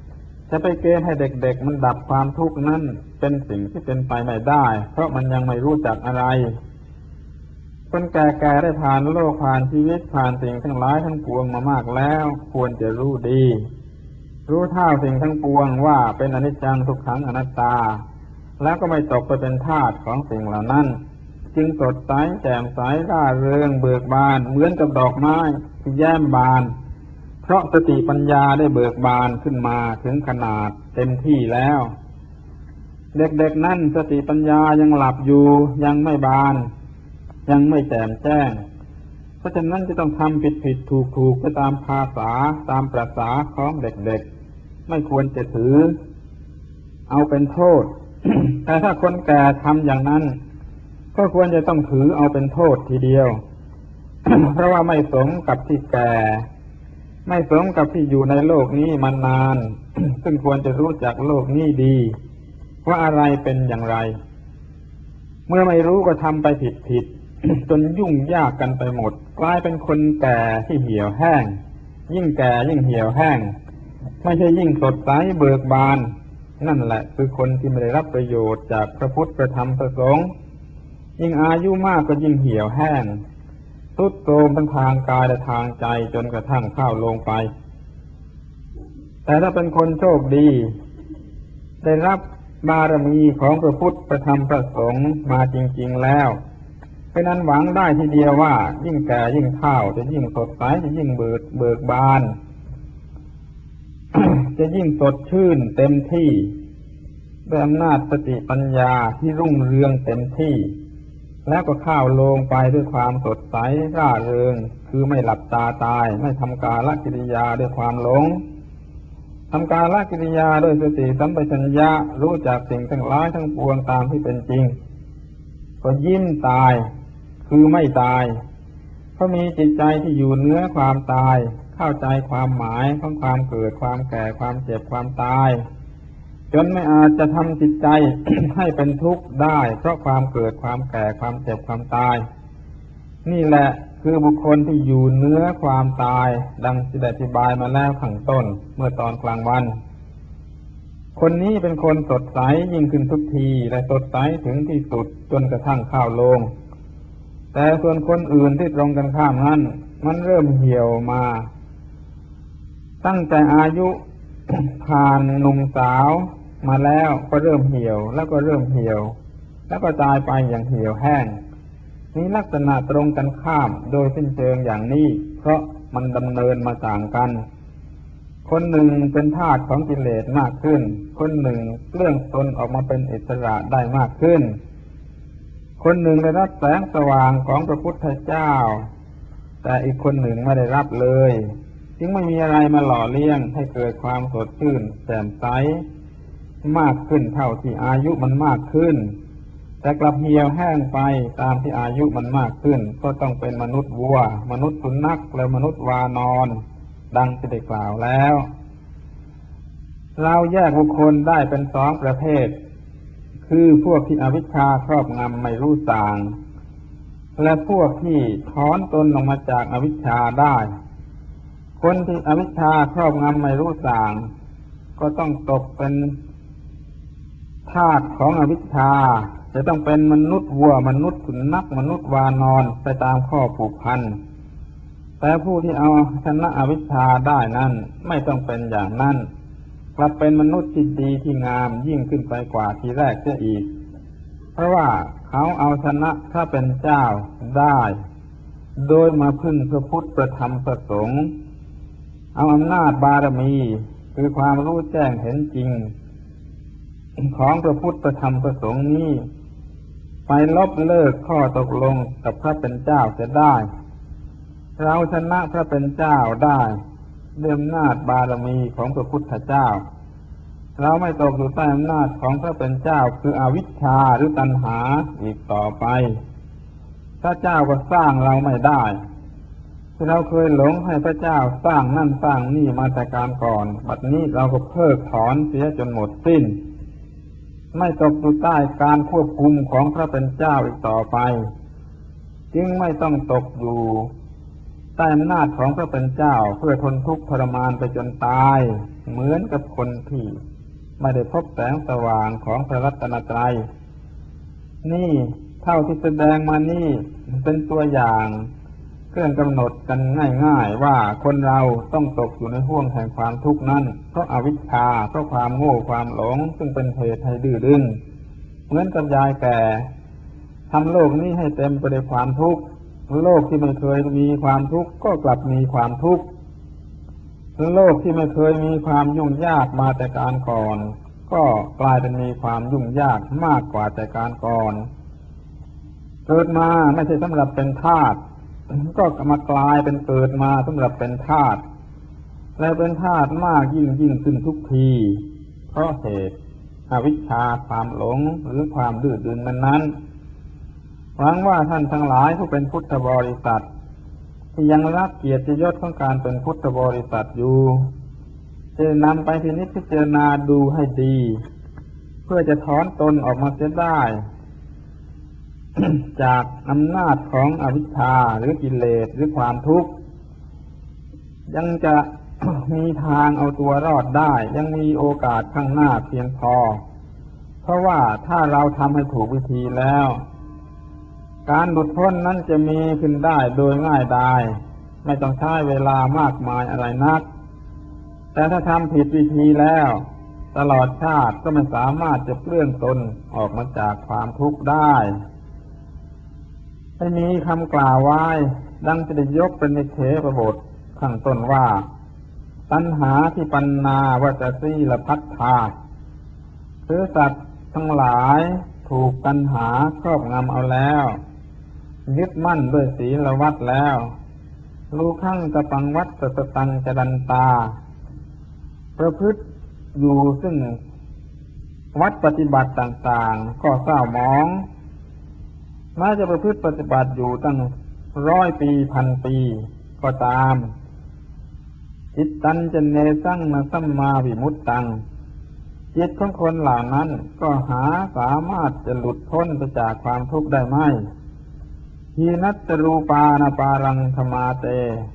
จะไปเกณฑ์ให้เด็กๆมันดับความทุกข์นั่นเป็นสิ่งที่เป็นไปไม่ได้เพราะมันยังไม่รู้จักอะไรคนแก่ๆได้ผ่านโลกผ่านชีวิตผ่านสิ่งทั้งหลายทั้งปวงมามากแล้วควรจะรู้ดีรู้เท่าสิ่งทั้งปวงว่าเป็นอนิจจังทุกขังอนัตตาแล้วก็ไม่ตกไปเป็นทาสของสิ่งเหล่านั้นจึงสดใสแจ่มใสร่าเริงเบิกบานเหมือนกับดอกไม้ที่แย้มบานเพราะสติปัญญาได้เบิกบานขึ้นมาถึงขนาดเต็มที่แล้วเด็กๆนั่นสติปัญญายังหลับอยู่ยังไม่บานยังไม่แจ่มแจ้งเพราะฉะนั้นจะต้องทำผิดผิดถูกถูกไปตามภาษาตามประสาของเด็กๆไม่ควรจะถือเอาเป็นโทษ แต่ถ้าคนแก่ทำอย่างนั้นก็ควรจะต้องถือเอาเป็นโทษทีเดียว เพราะว่าไม่สมกับที่แก่ไม่สมกับที่อยู่ในโลกนี้มานาน ซึ่งควรจะรู้จักโลกนี้ดีว่าอะไรเป็นอย่างไรเมื่อไม่รู้ก็ทำไปผิดผิด จนยุ่งยากกันไปหมดกลายเป็นคนแก่ที่เหี่ยวแห้งยิ่งแก่ยิ่งเหี่ยวแห้งไม่ใช่ยิ่งสดใสเบิกบานนั่นแหละคือคนที่ไม่ได้รับประโยชน์จากพระพุทธพระธรรมพระสงฆ์ยิ่งอายุมากก็ยิ่งเหี่ยวแห้งทรุดโทรมทั้งทางกายและทางใจจนกระทั่งเข้าลงไปแต่ถ้าเป็นคนโชคดีได้รับบารมีของพระพุทธพระธรรมพระสงฆ์มาจริงๆแล้วเป็นอันหวังได้ทีเดียวว่ายิ่งแก่ยิ่งเฒ่าจะยิ่งสดใสจะยิ่งเบิกเบิกบาน จะยิ่งสดชื่นเต็มที่ด้วยอำนาจสติปัญญาที่รุ่งเรืองเต็มที่แล้วก็เข้าลงไปด้วยความสดใสร่าเริงคือไม่หลับตาตายไม่ทำกาลกิริยาด้วยความหลงทำกาลกิริยาด้วยสติสัมปชัญญะรู้จักสิ่งทั้งหลายทั้งปวงตามที่เป็นจริงก็ยิ้มตายคือไม่ตายเพราะมีจิตใจที่อยู่เหนือความตายเข้าใจความหมายของความเกิดความแก่ความเจ็บความตายจนไม่อาจจะทำจิตใจ ให้เป็นทุกข์ได้เพราะความเกิดความแก่ความเจ็บความตายนี่แหละคือบุคคลที่อยู่เหนือความตายดังที่ได้อธิบายมาแล้วข้างต้นเมื่อตอนกลางวันคนนี้เป็นคนสดใสยิ่งขึ้นทุกทีและสดใสถึงที่สุดจนกระทั่งเข้าลงแต่ส่วนคนอื่นที่ตรงกันข้ามนั้นมันเริ่มเหี่ยวมาตั้งแต่อายุ ผ่านหนุ่มสาวมาแล้วก็เริ่มเหี่ยวแล้วก็เริ่มเหี่ยวแล้วก็ตายไปอย่างเหี่ยวแห้งมีลักษณะตรงกันข้ามโดยสิ้นเชิงอย่างนี้เพราะมันดำเนินมาต่างกันคนหนึ่งเป็นทาสของกิเลสมากขึ้นคนหนึ่งเลื่องตนออกมาเป็นอิสระได้มากขึ้นคนหนึ่งได้รับแสงสว่างของพระพุทธเจ้าแต่อีกคนหนึ่งไม่ได้รับเลยจึงไม่มีอะไรมาหล่อเลี้ยงให้เกิดความสดชื่นแจ่มใสมากขึ้นเท่าที่อายุมันมากขึ้นแต่กลับเหี่ยวแห้งไปตามที่อายุมันมากขึ้นก็ต้องเป็นมนุษย์วัวมนุษย์สุนัขและมนุษย์วานอนดังที่ได้กล่าวแล้วเราแยกบุคคลได้เป็นสองประเภทคือพวกที่อวิชชาครอบงำไม่รู้สางและพวกที่ถอนตนออกมาจากอวิชชาได้คนที่อวิชชาครอบงำไม่รู้สางก็ต้องตกเป็นทาสของอวิชชาจะต้องเป็นมนุษย์วัวมนุษย์สุนัขมนุษย์วานอนไปตามข้อผูกพันแต่ผู้ที่เอาชนะอวิชชาได้นั้นไม่ต้องเป็นอย่างนั้นกลับเป็นมนุษย์ที่ดีที่งามยิ่งขึ้นไปกว่าทีแรกเสียอีกเพราะว่าเขาเอาชนะพระเป็นเจ้าได้โดยมาพึ่งพระพุทธพระธรรมพระสงฆ์เอาอำนาจบารมีคือความรู้แจ้งเห็นจริงของพระพุทธพระธรรมพระสงฆ์นี้ไปลบเลิกข้อตกลงกับพระเป็นเจ้าเสียได้เราชนะพระเป็นเจ้าได้ด้วยอำนาจบารมีของพระพุทธเจ้าเราไม่ตกอยู่ใต้อำนาจของพระเป็นเจ้าคืออวิชชาหรือตัณหาอีกต่อไปพระเจ้าก็สร้างเราไม่ได้ที่เราเคยหลงให้พระเจ้าสร้างนั่นสร้างนี่มาแต่การก่อนบัดนี้เราก็เพิกถอนเสียจนหมดสิ้นไม่ตกอยู่ใต้การควบคุมของพระเป็นเจ้าอีกต่อไปจึงไม่ต้องตกอยู่ใต้อำนาจของพระเป็นเจ้าเพื่อทนทุกข์ทรมานไปจนตายเหมือนกับคนที่ไม่ได้พบแสงสว่างของพระรัตนตรัยนี่เท่าที่แสดงมานี่เป็นตัวอย่างเครื่องกำหนดกันง่ายๆว่าคนเราต้องตกอยู่ในห้วงแห่งความทุกข์นั้นเพราะอวิชชาเพราะความโง่ความหลงซึ่งเป็นเหตุให้ดื้อดึงเหมือนกับยายแก่ทำโลกนี้ให้เต็มไปด้วยความทุกข์โลกที่ไม่เคยมีความทุกข์ก็กลับมีความทุกข์โลกที่ไม่เคยมีความยุ่งยากมาแต่การก่อนก็กลายเป็นมีความยุ่งยากมากกว่าแต่การก่อนเกิดมาไม่ใช่สำหรับเป็นทาสก็มากลายเป็นเกิดมาสำหรับเป็นทาสและเป็นทาสมากยิ่งยิ่งขึ้นทุกทีเพราะเหตุอวิชชาความหลงหรือความดื้อดึงนั้นๆหวังว่าท่านทั้งหลายผู้เป็นพุทธบริษัทที่ยังรักเกียรติยศของการเป็นพุทธบริษัทอยู่จะนำไปพินิจพิจารณาดูให้ดีเพื่อจะถอนตนออกมาเสียได้ จากอำนาจของอวิชชาหรือกิเลสหรือความทุกข์ยังจะ มีทางเอาตัวรอดได้ยังมีโอกาสข้างหน้าเพียงพอเพราะว่าถ้าเราทำให้ถูกวิธีแล้วการหลุดพ้นนั้นจะมีขึ้นได้โดยง่ายดายไม่ต้องใช้เวลามากมายอะไรนักแต่ถ้าทำผิดวิธีแล้วตลอดชาติก็ไม่สามารถจะเปลื้องตนออกมาจากความทุกข์ได้ไม่มีคำกล่าวไว้ดังจะได้ยกเป็นในเทปบทข้างต้นว่าตัณหาที่ปันนาวัจสีละพัทธาคือสัตว์ทั้งหลายถูกตัณหาครอบงำเอาแล้วยึดมั่นด้วยศีลวัดแล้วลูคั่งกปังวัตสตังจรันตาประพฤติอยู่ซึ่งวัดปฏิบัติต่างๆก็เศร้าหมองแม้จะประพฤติปฏิบัติอยู่ตั้งร้อยปีพันปีก็ตามจิตตันจะเนสั่งมาสัมมาวิมุตตังจิตของคนเหล่านั้นก็หาสามารถจะหลุดพ้นไปจากความทุกข์ได้ไหมทีนัตตรูปานาปารังธมาเต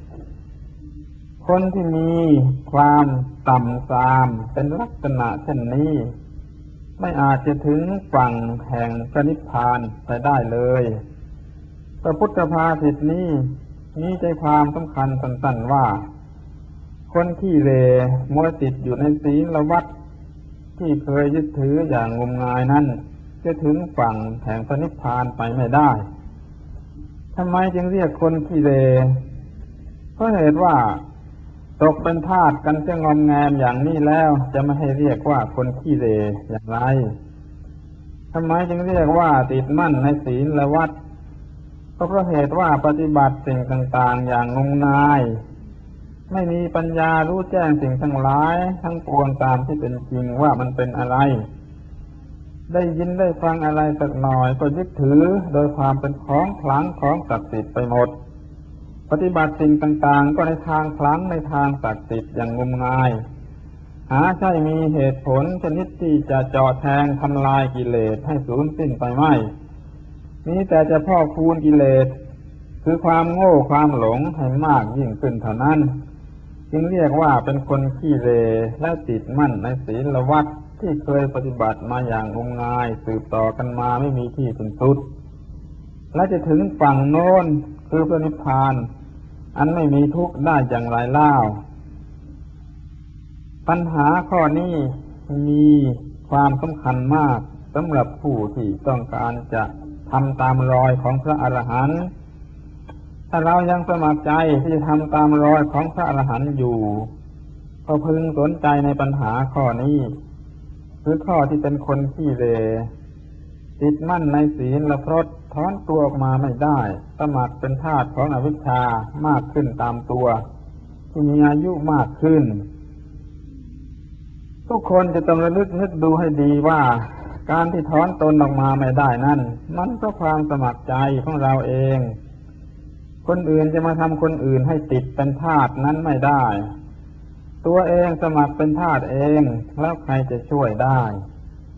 คนที่มีความต่ำทรามเป็นลักษณะเช่นนี้ไม่อาจจะถึงฝั่งแห่งพระนิพพานไปได้เลยพระพุทธภาษิตนี้มีใจความสำคัญสั้นๆว่าคนขี้เหร่มัวติดอยู่ในศีลวัฏที่เคยยึดถืออย่างงมงายนั้นจะถึงฝั่งแห่งพระนิพพานไปไม่ได้ทำไมจึงเรียกคนขี้เหร่เพราะเหตุว่าตกเป็นทาสกันจะงอมแงมอย่างนี้แล้วจะไม่ให้เรียกว่าคนขี้เหร่อย่างไรทำไมจึงเรียกว่าติดมั่นในศีลและวัดก็เพราะเหตุว่าปฏิบัติสิ่งต่างๆอย่างงมงายไม่มีปัญญารู้แจ้งสิ่งทั้งหลายทั้งปวงตามที่เป็นจริงว่ามันเป็นอะไรได้ยินได้ฟังอะไรสักหน่อยก็ยึดถือโดยความเป็นของขลังของศักดิ์สิทธิ์ไปหมดปฏิบัติสิ่งต่างๆก็ในทางขลังในทางศักดิ์สิทธิ์อย่างงมงายหาใช่มีเหตุผลชนิดที่จะเจาะแทงทำลายกิเลสให้สูญสิ้นไปไม่นี้แต่จะพอกพูนกิเลสคือความโง่ความหลงให้มากยิ่งขึ้นเท่านั้นจึงเรียกว่าเป็นคนขี้เหร่และติดมั่นในศีลวัฏที่เคยปฏิบัติมาอย่างงมงายสืบต่อกันมาไม่มีที่สิ้นสุดและจะถึงฝั่งโน้นคือพระนิพพานอันไม่มีทุกข์ได้อย่างไรเล่าปัญหาข้อนี้มีความสำคัญมากสำหรับผู้ที่ต้องการจะทำตามรอยของพระอรหันต์ถ้าเรายังสมัครใจที่จะทำตามรอยของพระอรหันต์อยู่ก็พึงสนใจในปัญหาข้อนี้คือข้อที่เป็นคนขี้เหร่ติดมั่นในศีลและพรตถอนตัวออกมาไม่ได้สมัครเป็นทาสของอวิชชามากขึ้นตามตัวที่มีอายุมากขึ้นทุกคนจะต้องระลึกนึกดูให้ดีว่าการที่ถอนตนออกมาไม่ได้นั่นมันก็ความสมัครใจของเราเองคนอื่นจะมาทำคนอื่นให้ติดเป็นทาสนั้นไม่ได้ตัวเองสมัครเป็นทาสเองแล้วใครจะช่วยได้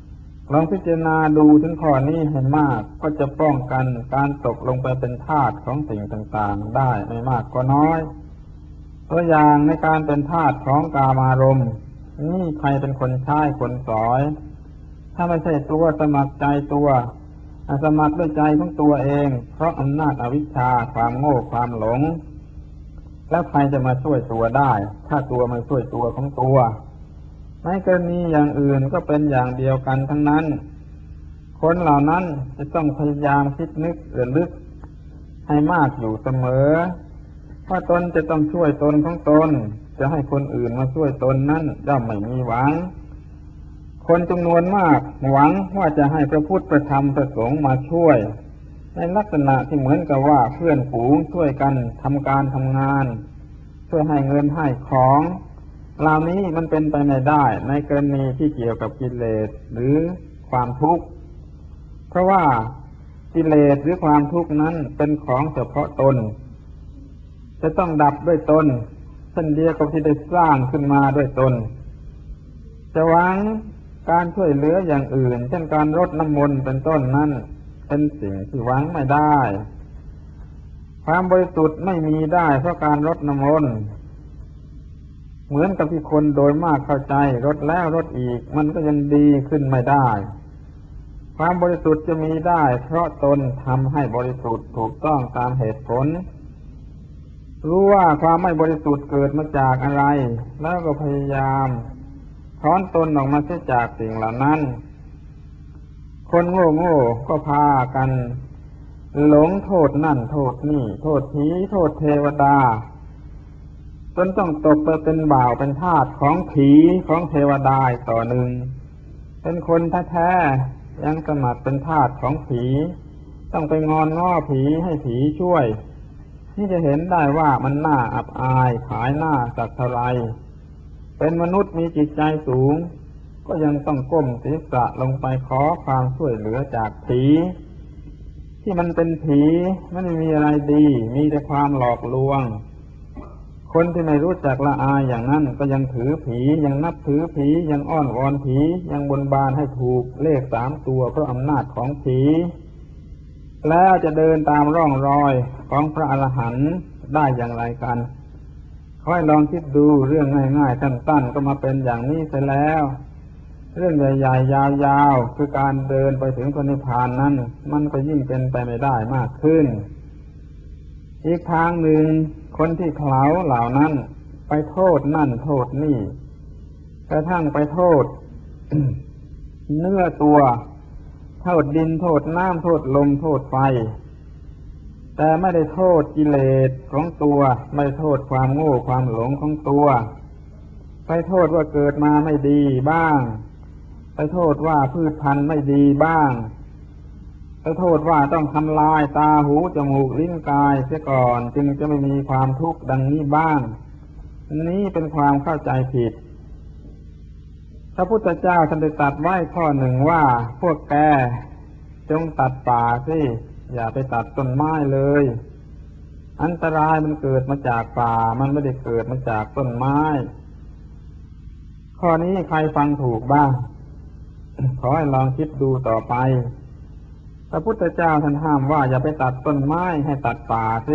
ลองพิจารณาดูถึงข้อนี้ให้มากก็จะป้องกันการตกลงไปเป็นทาสของสิ่งต่างๆได้ไม่มากก็น้อยตัวอย่างในการเป็นทาสของกามารมณ์นี่ใครเป็นคนใช้คนสอยถ้าไม่ใช่ตัวสมัครใจตัวสมัครด้วยใจของตัวเองเพราะอำนาจอวิชชาความโง่ความหลงแล้วใครจะมาช่วยตัวได้ถ้าตัวไม่ช่วยตัวของตัวในกรณีอย่างอื่นก็เป็นอย่างเดียวกันทั้งนั้นคนเหล่านั้นจะต้องพยายามคิดนึกระลึกให้มากอยู่เสมอว่าตนจะต้องช่วยตนของตนจะให้คนอื่นมาช่วยตนนั้นย่อมไม่มีหวังคนจำนวนมากหวังว่าจะให้พระพุทธพระธรรมพระสงฆ์มาช่วยในลักษณะที่เหมือนกับว่าเพื่อนฝูงช่วยกันทำการทำงานช่วยให้เงินให้ของเหล่านี้มันเป็นไปไม่ได้ในกรณีที่เกี่ยวกับกิเลสหรือความทุกข์เพราะว่ากิเลสหรือความทุกข์นั้นเป็นของเฉพาะตนจะต้องดับด้วยตนเช่นเดียวกับที่ได้สร้างขึ้นมาด้วยตนจะหวังการช่วยเหลืออย่างอื่นเช่นการรดน้ำมนต์เป็นต้นนั้นเป็นสิ่งที่หวังไม่ได้ความบริสุทธิ์ไม่มีได้เพราะการรดน้ำมนต์เหมือนกับที่คนโดยมากเข้าใจรดแล้วรดอีกมันก็ยังดีขึ้นไม่ได้ความบริสุทธิ์จะมีได้เพราะตนทำให้บริสุทธิ์ถูกต้องตามเหตุผลรู้ว่าความไม่บริสุทธิ์เกิดมาจากอะไรแล้วก็พยายามถอนตนออกมาเสียจากสิ่งเหล่านั้นคนโง่โง่ก็พากันหลงโทษนั่นโทษนี่โทษผีโทษเทวดาจนต้องตกไปเป็นบ่าวเป็นทาสของผีของเทวดาต่อหนึ่งเป็นคนแท้ๆยังสมัครเป็นทาสของผีต้องไปงอนง้อผีให้ผีช่วยนี่จะเห็นได้ว่ามันน่าอับอายขายหน้าสักเท่าไรเป็นมนุษย์มีจิตใจสูงก็ยังต้องก้มศีรษะลงไปขอความช่วยเหลือจากผีที่มันเป็นผีมันไม่มีอะไรดีมีแต่ความหลอกลวงคนที่ไม่รู้จักละอายอย่างนั้นก็ยังถือผียังนับถือผียังอ้อนวอนผียังบนบานให้ถูกเลขสามตัวเพราะอำนาจของผีแล้วจะเดินตามร่องรอยของพระอรหันต์ได้อย่างไรกันค่อยลองคิดดูเรื่องง่ายๆสั้นๆก็มาเป็นอย่างนี้เสียแล้วเรื่องใหญ่ๆยาวๆคือการเดินไปถึงพระนิพพานนั้นมันก็ยิ่งเป็นไปไม่ได้มากขึ้นอีกทางหนึ่งคนที่เขาเหล่านั้นไปโทษนั่นโทษนี่กระทั่งไปโทษ เนื้อตัวโทษดินโทษน้ำโทษลมโทษไฟแต่ไม่ได้โทษกิเลสของตัวไม่โทษความโง่ความหลงของตัวไปโทษว่าเกิดมาไม่ดีบ้างไปโทษว่าพืชพันธุ์ไม่ดีบ้างไปโทษว่าต้องทำลายตาหูจมูกลิ้นกายเสียก่อนจึงจะไม่มีความทุกข์ดังนี้บ้างนี้เป็นความเข้าใจผิดพระพุทธเจ้าท่านได้ตรัสไว้ข้อหนึ่งว่าพวกแกจงตัดป่าสิอย่าไปตัดต้นไม้เลยอันตรายมันเกิดมาจากป่ามันไม่ได้เกิดมาจากต้นไม้ข้อนี้ใครฟังถูกบ้าง ขอให้ลองคิดดูต่อไปพระพุทธเจ้าท่านห้ามว่าอย่าไปตัดต้นไม้ให้ตัดป่าสิ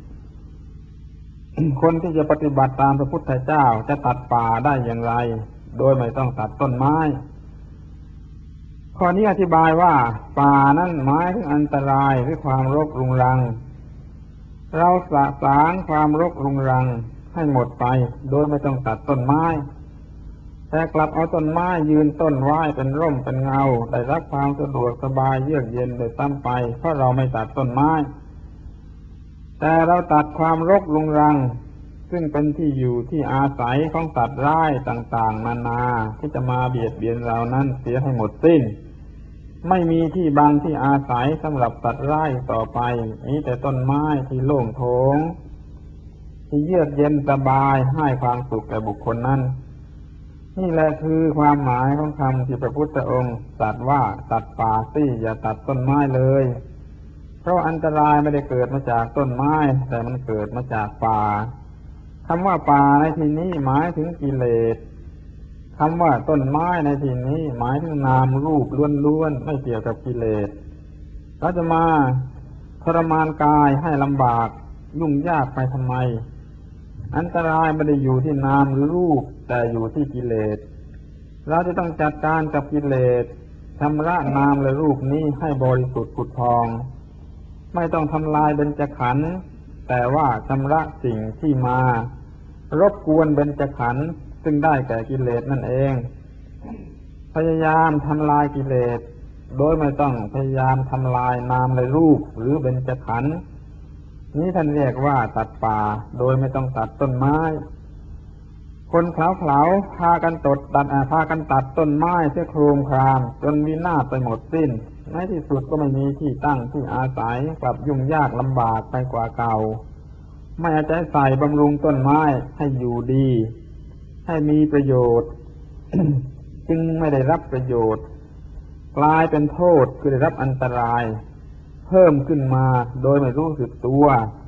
คนที่จะปฏิบัติตามพระพุทธเจ้าจะตัดป่าได้อย่างไรโดยไม่ต้องตัดต้นไม้ข้อนี้อธิบายว่าป่านั้นหมายถึงอันตรายหรือความรกรุงรังเราสะสางความรกรุงรังให้หมดไปโดยไม่ต้องตัดต้นไม้แต่กลับเอาต้นไม้ยืนต้นไว้เป็นร่มเป็นเงาได้รับความสะดวกสบายเยือกเย็นโดยตั้งไปเพราะเราไม่ตัดต้นไม้แต่เราตัดความรกรุงรังซึ่งเป็นที่อยู่ที่อาศัยของสัตว์ร้ายต่างๆนานาที่จะมาเบียดเบียนเรานั้นเสียให้หมดสิ้นไม่มีที่บังที่อาศัยสำหรับสัตว์ร้ายต่อไปมีแต่ต้นไม้ที่โล่งโถงที่เยือกเย็นสบายให้ความสุขแก่บุคคลนั้นนี่แหละคือความหมายของคำที่พระพุทธองค์ตรัสว่าตัดป่าสิอย่าตัดต้นไม้เลยเพราะอันตรายไม่ได้เกิดมาจากต้นไม้แต่มันเกิดมาจากป่าคำว่าป่าในที่นี้หมายถึงกิเลสคำว่าต้นไม้ในที่นี้หมายถึงนามรูปล้วนๆไม่เกี่ยวกับกิเลสเราจะมาทรมานกายให้ลำบากยุ่งยากไปทำไมอันตรายไม่ได้อยู่ที่นามหรือรูปแต่อยู่ที่กิเลสเราจะต้องจัดการกับกิเลสชำระนามและรูปนี้ให้บริสุทธิ์ผุดพองไม่ต้องทำลายเบญจขันธ์แต่ว่าชำระสิ่งที่มารบกวนเบญจขันธ์ซึ่งได้แก่กิเลสนั่นเองพยายามทำลายกิเลสโดยไม่ต้องพยายามทำลายนามและรูปหรือเบญจขันธ์นี้ท่านเรียกว่าตัดป่าโดยไม่ต้องตัดต้นไม้คนเขาเขาพากันตดตัดพากันตัดต้นไม้เสียโครมครามจนวินาศไปหมดสิ้นในที่สุดก็ไม่มีที่ตั้งที่อาศัยกลับยุ่งยากลำบากไปกว่าเก่าไม่เอาใจใส่บำรุงต้นไม้ให้อยู่ดีให้มีประโยชน์ จึงไม่ได้รับประโยชน์กลายเป็นโทษคือได้รับอันตรายเพิ่มขึ้นมาโดยไม่รู้สึกตัว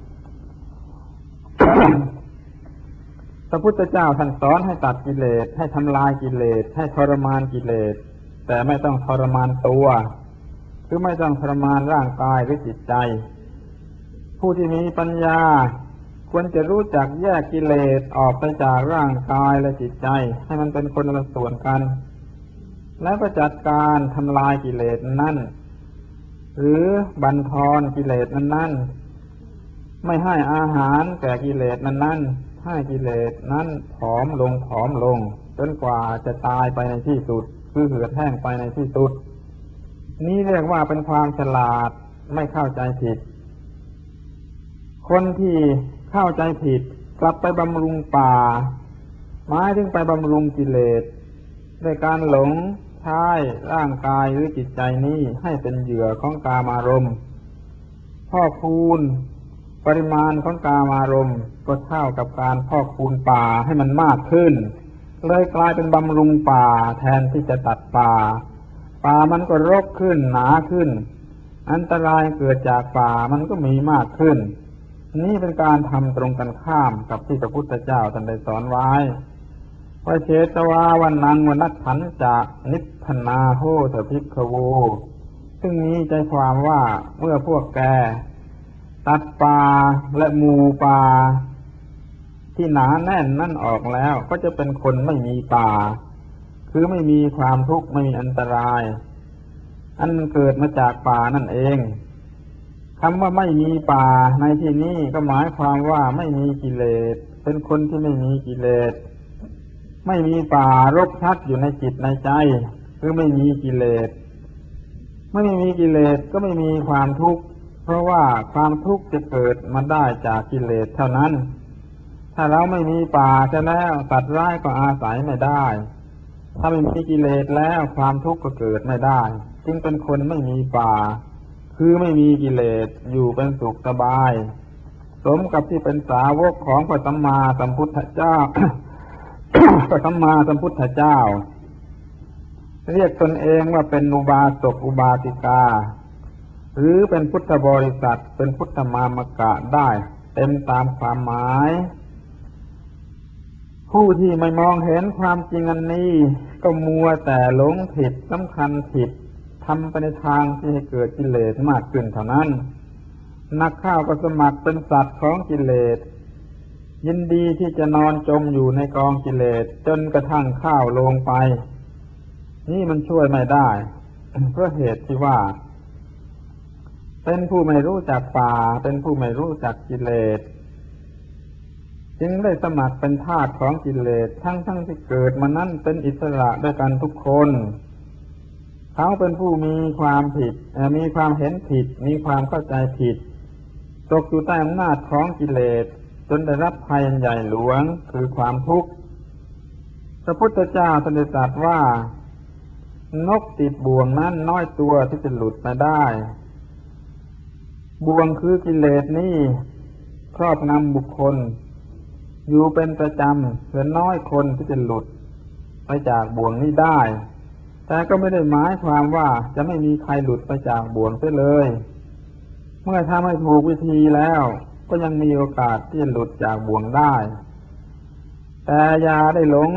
พระพุทธเจ้าท่านสอนให้ตัดกิเลสให้ทำลายกิเลสให้ทรมานกิเลสแต่ไม่ต้องทรมานตัวคือไม่ต้องทรมานร่างกายหรือจิตใจผู้ที่มีปัญญาควรจะรู้จักแยกกิเลสออกไปจากร่างกายและจิตใจให้มันเป็นคนละส่วนกันแล้วก็จัดการทำลายกิเลสนั่นหรือบั่นทอนกิเลสนั้นๆไม่ให้อาหารแก่กิเลสนั้นๆให้กิเลสนั้นผอมลงผอมลงจนกว่าจะตายไปในที่สุดคือเหือดแห้งไปในที่สุดนี้เรียกว่าเป็นความฉลาดไม่เข้าใจผิดคนที่เข้าใจผิดกลับไปบำรุงป่าหมายถึงไปบำรุงกิเลสด้วยการหลงใช้ร่างกายหรือจิตใจนี้ให้เป็นเหยื่อของกามารมณ์พอกพูนปริมาณของกามารมณ์ก็เท่ากับการพอกพูนป่าให้มันมากขึ้นเลยกลายเป็นบำรุงป่าแทนที่จะตัดป่าป่ามันก็รกขึ้นหนาขึ้นอันตรายเกิดจากป่ามันก็มีมากขึ้นนี่เป็นการทำตรงกันข้ามกับที่พระพุทธเจ้าท่านได้สอนไว้ว่าเชตวาวันนังวนัตถันจะนิพพนาโหเถภิกขโวซึ่งนี้ใจความว่าเมื่อพวกแกตัดป่าและหมู่ป่าที่หนาแน่นนั่นออกแล้วก็จะเป็นคนไม่มีป่าคือไม่มีความทุกข์ไม่มีอันตรายอันเกิดมาจากป่านั่นเองคำว่าไม่มีป่าในที่นี้ก็หมายความว่าไม่มีกิเลสเป็นคนที่ไม่มีกิเลสไม่มีป่ารกชัดอยู่ในจิตในใจคือไม่มีกิเลสไม่มีกิเลสก็ไม่มีความทุกข์เพราะว่าความทุกข์จะเกิดมาได้จากกิเลสเท่านั้นถ้าเราไม่มีป่าจะแล้วสัตว์ร้ายก็อาศัยไม่ได้ถ้าไม่มีกิเลสแล้วความทุกข์ก็เกิดไม่ได้จึงเป็นคนไม่มีป่าคือไม่มีกิเลสอยู่เป็นสุขสบายสมกับที่เป็นสาวกของพระสัมมาสัมพุทธเจ้า พระสัมมาสัมพุทธเจ้าเรียกตนเองว่าเป็นอุบาสกอุบาสิกาหรือเป็นพุทธบริษัทเป็นพุทธมามกะได้เต็มตามความหมายผู้ที่ไม่มองเห็นความจริงอันนี้ก็มัวแต่หลงผิดสำคัญผิดทำไปในทางที่ให้เกิดกิเลสมากขึ้นเท่านั้นนักข้าวก็สมัครเป็นสัตว์ของกิเลสยินดีที่จะนอนจมอยู่ในกองกิเลสจนกระทั่งข้าวลงไปนี่มันช่วยไม่ได้เพราะเหตุที่ว่าเป็นผู้ไม่รู้จักป่าเป็นผู้ไม่รู้จักกิเลสจึงได้สมัครเป็นทาสของกิเลสทั้งทั้งที่เกิดมานั้นเป็นอิสระด้วยกันทุกคนเขาเป็นผู้มีความผิดมีความเห็นผิดมีความเข้าใจผิดตกอยู่ใต้อำนาจของกิเลสจนได้รับภัยใหญ่หลวงคือความทุกข์พระพุทธเจ้าตรัสว่านกติดบ่วงนั้นน้อยตัวที่จะหลุดมาได้บ่วงคือกิเลสนี้ครอบงำบุคคลอยู่เป็นประจำเหลือน้อยคนที่จะหลุดไปจากบ่วงนี้ได้แต่ก็ไม่ได้หมายความว่าจะไม่มีใครหลุดไปจากบ่วงเสียเลยเมื่อทำให้ถูกวิธีแล้วก็ยังมีโอกาสที่จะหลุดจากบ่วงได้แต่อย่าได้หลง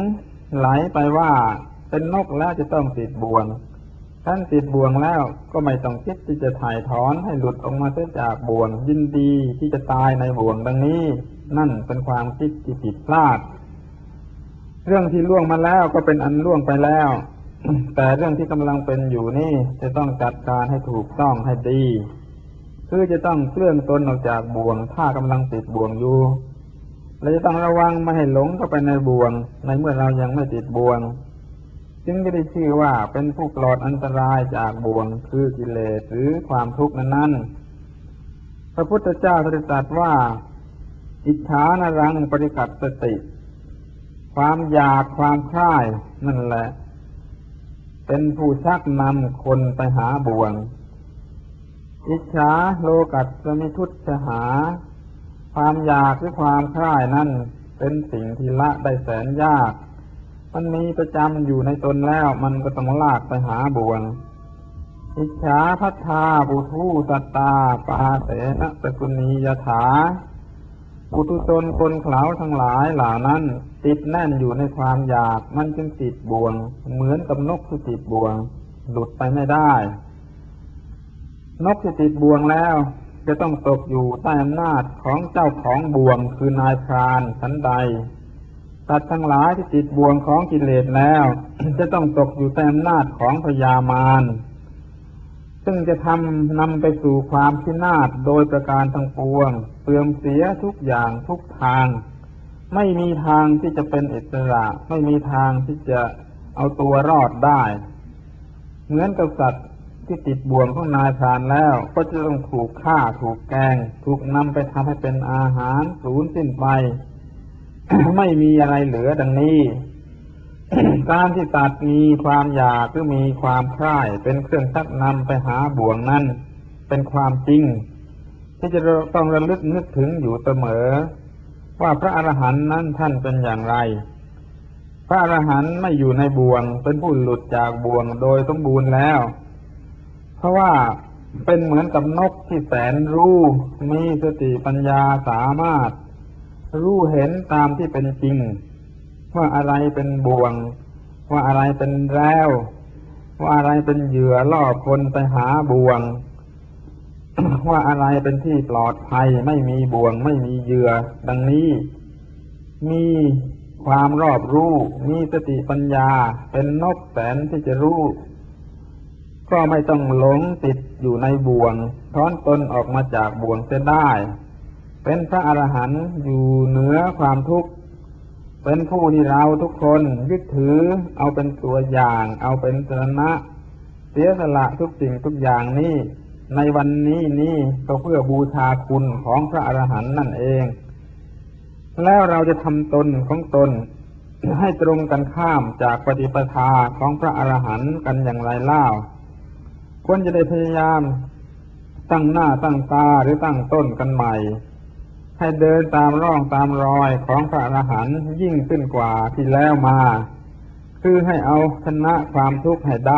ไหลไปว่าเป็นนกแล้วจะต้องติดบ่วงท่านติดบ่วงแล้วก็ไม่ต้องคิดที่จะถ่ายถอนให้หลุดออกมาเสียจากบ่วงยินดีที่จะตายในบ่วงดังนี้นั่นเป็นความคิดที่ผิดพลาดเรื่องที่ล่วงมาแล้วก็เป็นอันล่วงไปแล้วแต่เรื่องที่กำลังเป็นอยู่นี่จะต้องจัดการให้ถูกต้องให้ดีคือจะต้องเคลื่อนตนออกจากบ่วงถ้ากำลังติดบ่วงอยู่เราจะต้องระวังไม่ให้หลงเข้าไปในบ่วงในเมื่อเรายังไม่ติดบ่วงจึงจะได้ชื่อว่าเป็นผู้ปลอดอันตรายจากบ่วงคือกิเลสหรือความทุกข์นั้นๆพระพุทธเจ้าตรัสว่าอิจฉานรังปริกัตติความอยากความใคร่นั่นแหละเป็นผู้ชักนำคนไปหาบ่วงอิจฉาโลกัสสมิทุจฉหาความอยากหรือความใคร่นั่นเป็นสิ่งที่ละได้แสนยากมันมีประจำอยู่ในตนแล้วมันก็ต้องลากไปหาบ่วงอิจฉาพัทธาปุถุสัตตาปาเสนะสกุณียถาปุถุชนคนเขลาทั้งหลายเหล่านั้นติดแน่นอยู่ในความอยากมันจึงติดบ่วงเหมือนกับนกที่ติดบ่วงหลุดไปไม่ได้นกที่ติดบ่วงแล้วจะต้องตกอยู่ใต้อำนาจของเจ้าของบ่วงคือนายพรานฉันใดสัตว์ทั้งหลายที่ติดบ่วงของกิเลสแล้ว จะต้องตกอยู่ใต้อำนาจของพยามารซึ่งจะทำนำไปสู่ความพินาศโดยประการทั้งปวงเสื่อมเสียทุกอย่างทุกทางไม่มีทางที่จะเป็นอิสระไม่มีทางที่จะเอาตัวรอดได้เหมือนกับสัตว์ที่ติดบ่วงของนายพรานแล้วก็จะต้องถูกฆ่าถูกแกงถูกนำไปทำให้เป็นอาหารสูญสิ้นไป ไม่มีอะไรเหลือดังนี้ การที่สัตว์มีความอยากหรือมีความใคร่เป็นเครื่องชักนำไปหาบ่วงนั้นเป็นความจริงที่จะต้องระลึกนึกถึงอยู่เสมอว่าพระอรหันต์นั้นท่านเป็นอย่างไรพระอรหันต์ไม่อยู่ในบ่วงเป็นผู้หลุดจากบ่วงโดยสมบูรณ์แล้วเพราะว่าเป็นเหมือนกับนกที่แสนรู้มีสติปัญญาสามารถรู้เห็นตามที่เป็นจริงว่าอะไรเป็นบ่วงว่าอะไรเป็นแร้วว่าอะไรเป็นเหยื่อล่อคนไปหาบ่วง ว่าอะไรเป็นที่ปลอดภัยไม่มีบ่วงไม่มีเหยื่อดังนี้มีความรอบรู้มีสติปัญญาเป็นนกแสนที่จะรู้ก็ไม่ต้องหลงติดอยู่ในบ่วงถอนตนออกมาจากบ่วงเสียได้เป็นพระอรหันต์อยู่เหนือความทุกข์เป็นผู้ที่เราทุกคนยึดถือเอาเป็นตัวอย่างเอาเป็นสรณะเสียสละทุกสิ่งทุกอย่างนี้ในวันนี้นี่ก็เพื่อบูชาคุณของพระอรหันต์นั่นเองแล้วเราจะทำตนของตนให้ตรงกันข้ามจากปฏิปทาของพระอรหันต์กันอย่างไรเล่าควรจะได้พยายามตั้งหน้าตั้งตาหรือตั้งต้นกันใหม่ให้เดินตามร่องตามรอยของพระอรหันต์ยิ่งขึ้นกว่าที่แล้วมาคือให้เอาชนะความทุกข์ให้ได้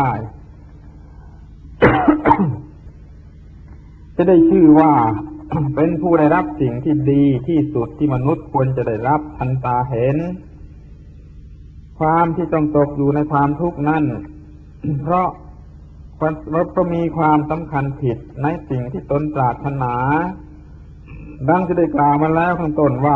จะได้ชื่อว่า เป็นผู้ได้รับสิ่งที่ดีที่สุดที่มนุษย์ควรจะได้รับทันตาเห็นความที่ต้องตกอยู่ในความทุกข์นั้น เพราะเพราะมีความสำคัญผิดในสิ่งที่ตนปรารถนาดังที่ได้กล่าวมาแล้วข้างต้นว่า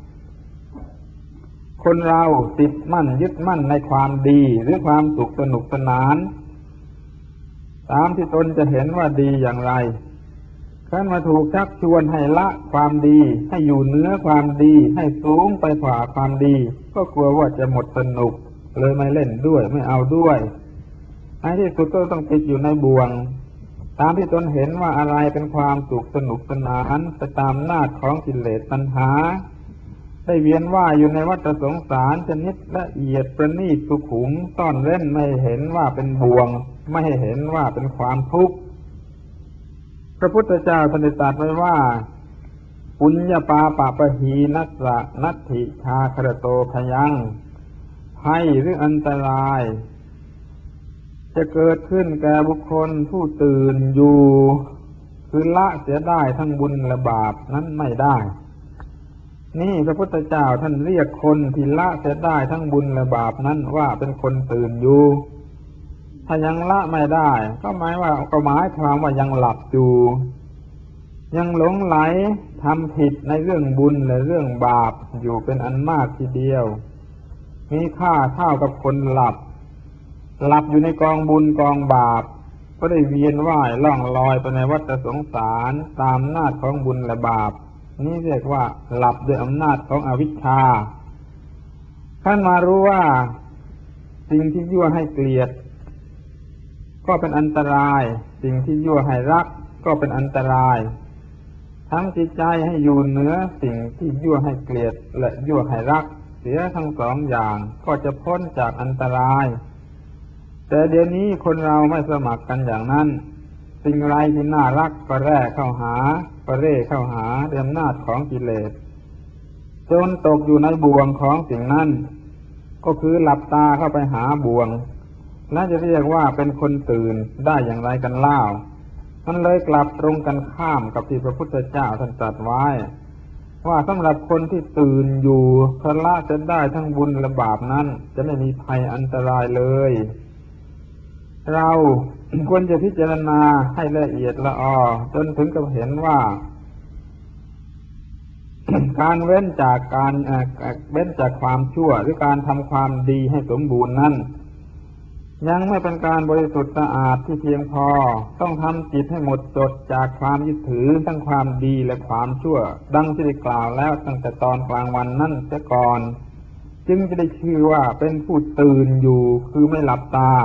คนเราติดมั่นยึดมั่นในความดีหรือความสุขสนุกสนานตามที่ตนจะเห็นว่าดีอย่างไรครั้นมาถูกชักชวนให้ละความดีให้อยู่เหนือความดีให้สูงไปกว่าความดีก็กลัวว่าจะหมดสนุกเลยไม่เล่นด้วยไม่เอาด้วยในที่สุดก็ต้องติดอยู่ในบ่วงตามที่ตนเห็นว่าอะไรเป็นความสุขสนุกสนานไปตามอำนาจของกิเลสตัณหาได้เวียนว่ายอยู่ในวัฏสงสารชนิดละเอียดประณีตสุขุมซ่อนเร้นไม่เห็นว่าเป็นบ่วงไม่ให้เห็นว่าเป็นความทุกข์พระพุทธเจ้าท่านได้ตรัสไว้ว่าปุญญปาปะปะหีนัสสะนัตถิชาครโตพยังภัยหรืออันตรายจะเกิดขึ้นแก่บุคคลผู้ตื่นอยู่คือละเสียได้ทั้งบุญและบาปนั้นไม่ได้นี่พระพุทธเจ้าท่านเรียกคนที่ละเสียได้ทั้งบุญและบาปนั้นว่าเป็นคนตื่นอยู่ถ้ายังละไม่ได้ก็หมายว่าก็หมายความว่ายังหลับอยู่ยังหลงไหลทำผิดในเรื่องบุญและเรื่องบาปอยู่เป็นอันมากทีเดียวมีค่าเท่ากับคนหลับหลับอยู่ในกองบุญกองบาปก็ได้เวียนว่ายล่องลอยไปในวัฏสงสารตามอำนาจของบุญและบาปนี่เรียกว่าหลับด้วยอำนาจของอวิชชาท่านมารู้ว่าสิ่งที่ยั่วให้เกลียดก็เป็นอันตรายสิ่งที่ยั่วให้รักก็เป็นอันตรายทั้งจิตใจให้อยู่เหนือสิ่งที่ยั่วให้เกลียดและยั่วให้รักเสียทั้งสองอย่างก็จะพ้นจากอันตรายแต่เดี๋ยวนี้คนเราไม่สมัครกันอย่างนั้นสิ่งไรที่น่ารักก็แร่เข้าหาก็เร่เข้าหาด้วยอำนาจของกิเลสจนตกอยู่ในบ่วงของสิ่งนั้นก็คือหลับตาเข้าไปหาบ่วงและจะเรียกว่าเป็นคนตื่นได้อย่างไรกันเล่ามันเลยกลับตรงกันข้ามกับที่พระพุทธเจ้าท่านตรัสไว้ว่าสำหรับคนที่ตื่นอยู่พละจะได้ทั้งบุญและบาปนั้นจะไม่มีภัยอันตรายเลยเราควรจะพิจารณาให้ละเอียดละออจนถึงกับเห็นว่า การเว้นจากการเว้นจากความชั่วหรือการทำความดีให้สมบูรณ์นั้นยังไม่เป็นการบริสุทธิ์สะอาดที่เพียงพอต้องทำจิตให้หมดจดจากความยึดถือทั้งความดีและความชั่วดังที่ได้กล่าวแล้วตั้งแต่ตอนกลางวันนั่นเสียก่อนจึงจะได้ชื่อว่าเป็นผู้ตื่นอยู่คือไม่หลับตา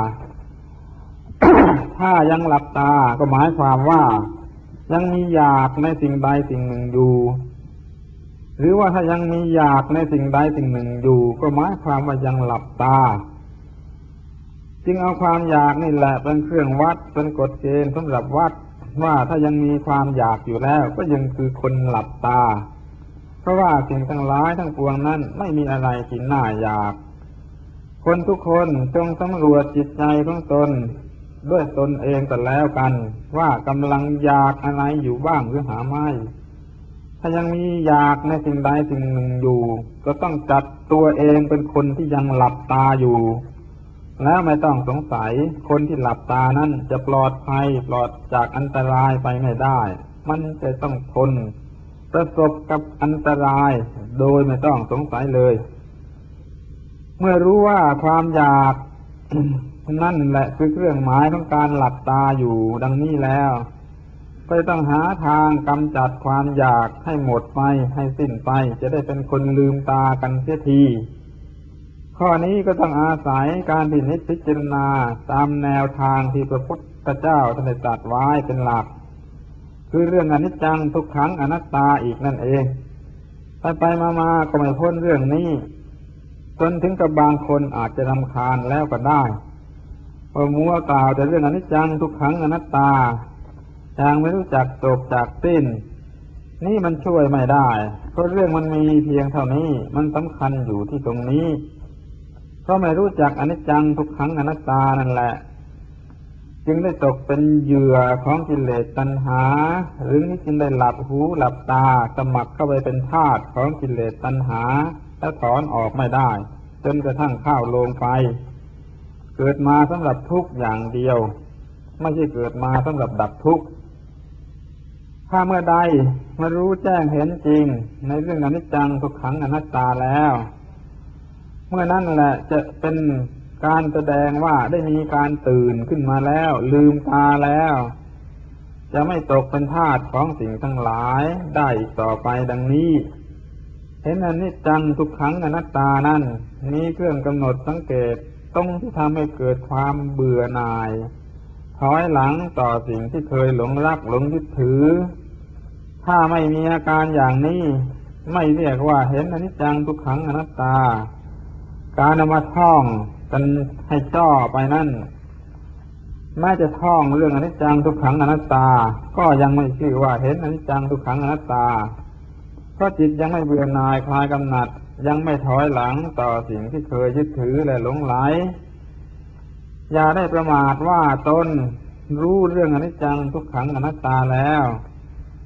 ถ้ายังหลับตาก็หมายความว่ายังมีอยากในสิ่งใดสิ่งหนึ่งอยู่หรือว่าถ้ายังมีอยากในสิ่งใดสิ่งหนึ่งอยู่ก็หมายความว่ายังหลับตาจึงเอาความอยากนี่แหละเป็นเครื่องวัดเป็นกฎเกณฑ์สำหรับวัดว่าถ้ายังมีความอยากอยู่แล้วก็ยังคือคนหลับตาเพราะว่าสิ่งทั้งหลายทั้งปวงนั้นไม่มีอะไรที่น่าอยากคนทุกคนจงสำรวจจิตใจของตนด้วยตนเองแต่แล้วกันว่ากำลังอยากอะไรอยู่บ้างหรือหาไม่ถ้ายังมีอยากในสิ่งใดสิ่งหนึ่งอยู่ก็ต้องจัดตัวเองเป็นคนที่ยังหลับตาอยู่แล้วไม่ต้องสงสัยคนที่หลับตานั้นจะปลอดภัยปลอดจากอันตรายไปไม่ได้มันจะต้องทนประสบกับอันตรายโดยไม่ต้องสงสัยเลยเมื่อรู้ว่าความอยาก นั่นแหละคือเครื่องหมายของการหลับตาอยู่ดังนี้แล้วก็ต้องหาทางกำจัดความอยากให้หมดไปให้สิ้นไปจะได้เป็นคนลืมตากันเสียทีข้อนี้ก็ต้องอาศัยการพินิจพิจารณาตามแนวทางที่พระพุทธเจ้าท่านได้ตรัสไว้เป็นหลักคือเรื่องอนิจจังทุกขังอนัตตาอีกนั่นเองไปไปมาๆก็ไม่พ้นเรื่องนี้จนถึงกับบางคนอาจจะรำคาญแล้วก็ได้พอมัวกล่าวแต่เรื่องอนิจจังทุกขังอนัตตาอย่างไม่รู้จักจบจากสิ้นนี่มันช่วยไม่ได้เพราะเรื่องมันมีเพียงเท่านี้มันสำคัญอยู่ที่ตรงนี้เพราะไม่รู้จักอนิจจังทุกขังอนัตตานั่นแหละจึงได้ตกเป็นเหยื่อของกิเลสตัณหาหรือนี่จึงได้หลับหูหลับตาสมัครเข้าไปเป็นทาสของกิเลสตัณหาและถอนออกไม่ได้จนกระทั่งเข้าโลงไฟเกิดมาสำหรับทุกข์อย่างเดียวไม่ใช่เกิดมาสำหรับดับทุกข์ถ้าเมื่อใดมารู้แจ้งเห็นจริงในเรื่องอนิจจังทุกขังอนัตตาแล้วเมื่อนั้นแหละจะเป็นการแสดงว่าได้มีการตื่นขึ้นมาแล้วลืมตาแล้วจะไม่ตกเป็นทาสของสิ่งทั้งหลายได้อีกต่อไปดังนี้เห็นอนิจจังทุกขังอนัตตานั่นมีเครื่องกำหนดสังเกตตรงที่ทำให้เกิดความเบื่อหน่ายถอยหลังต่อสิ่งที่เคยหลงรักหลงยึดถือถ้าไม่มีอาการอย่างนี้ไม่เรียกว่าเห็นอนิจจังทุกขังอนัตตาการเอามาท่องกันให้จ้อไปนั่นแม้จะท่องเรื่องอนิจจังทุกขังอนัตตาก็ยังไม่ชื่อว่าเห็นอนิจจังทุกขังอนัตตาเพราะจิตยังไม่เบื่อหน่ายคลายกำหนัดยังไม่ถอยหลังต่อสิ่งที่เคยยึดถือและหลงไหลอย่าได้ประมาทว่าตนรู้เรื่องอนิจจังทุกขังอนัตตาแล้ว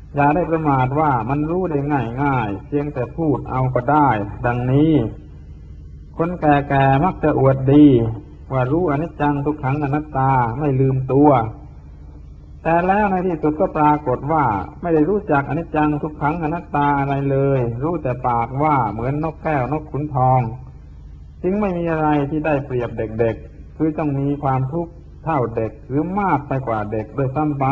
อย่าได้ประมาทว่ามันรู้ได้ง่ายง่ายเพียงแต่พูดเอาก็ได้ดังนี้คนแก่ๆมักจะอวดดีว่ารู้อนิจจังทุกขังอนัตตาไม่ลืมตัวแต่แล้วในที่สุดก็ปรากฏว่าไม่ได้รู้จักอนิจจังทุกขังอนัตตาอะไรเลยรู้แต่ปากว่าเหมือนนกแก้วนกขุนทองจึงไม่มีอะไรที่ได้เปรียบเด็กๆคือต้องมีความทุกข์เท่าเด็กหรือมากไปกว่าเด็กโดยซ้ำไป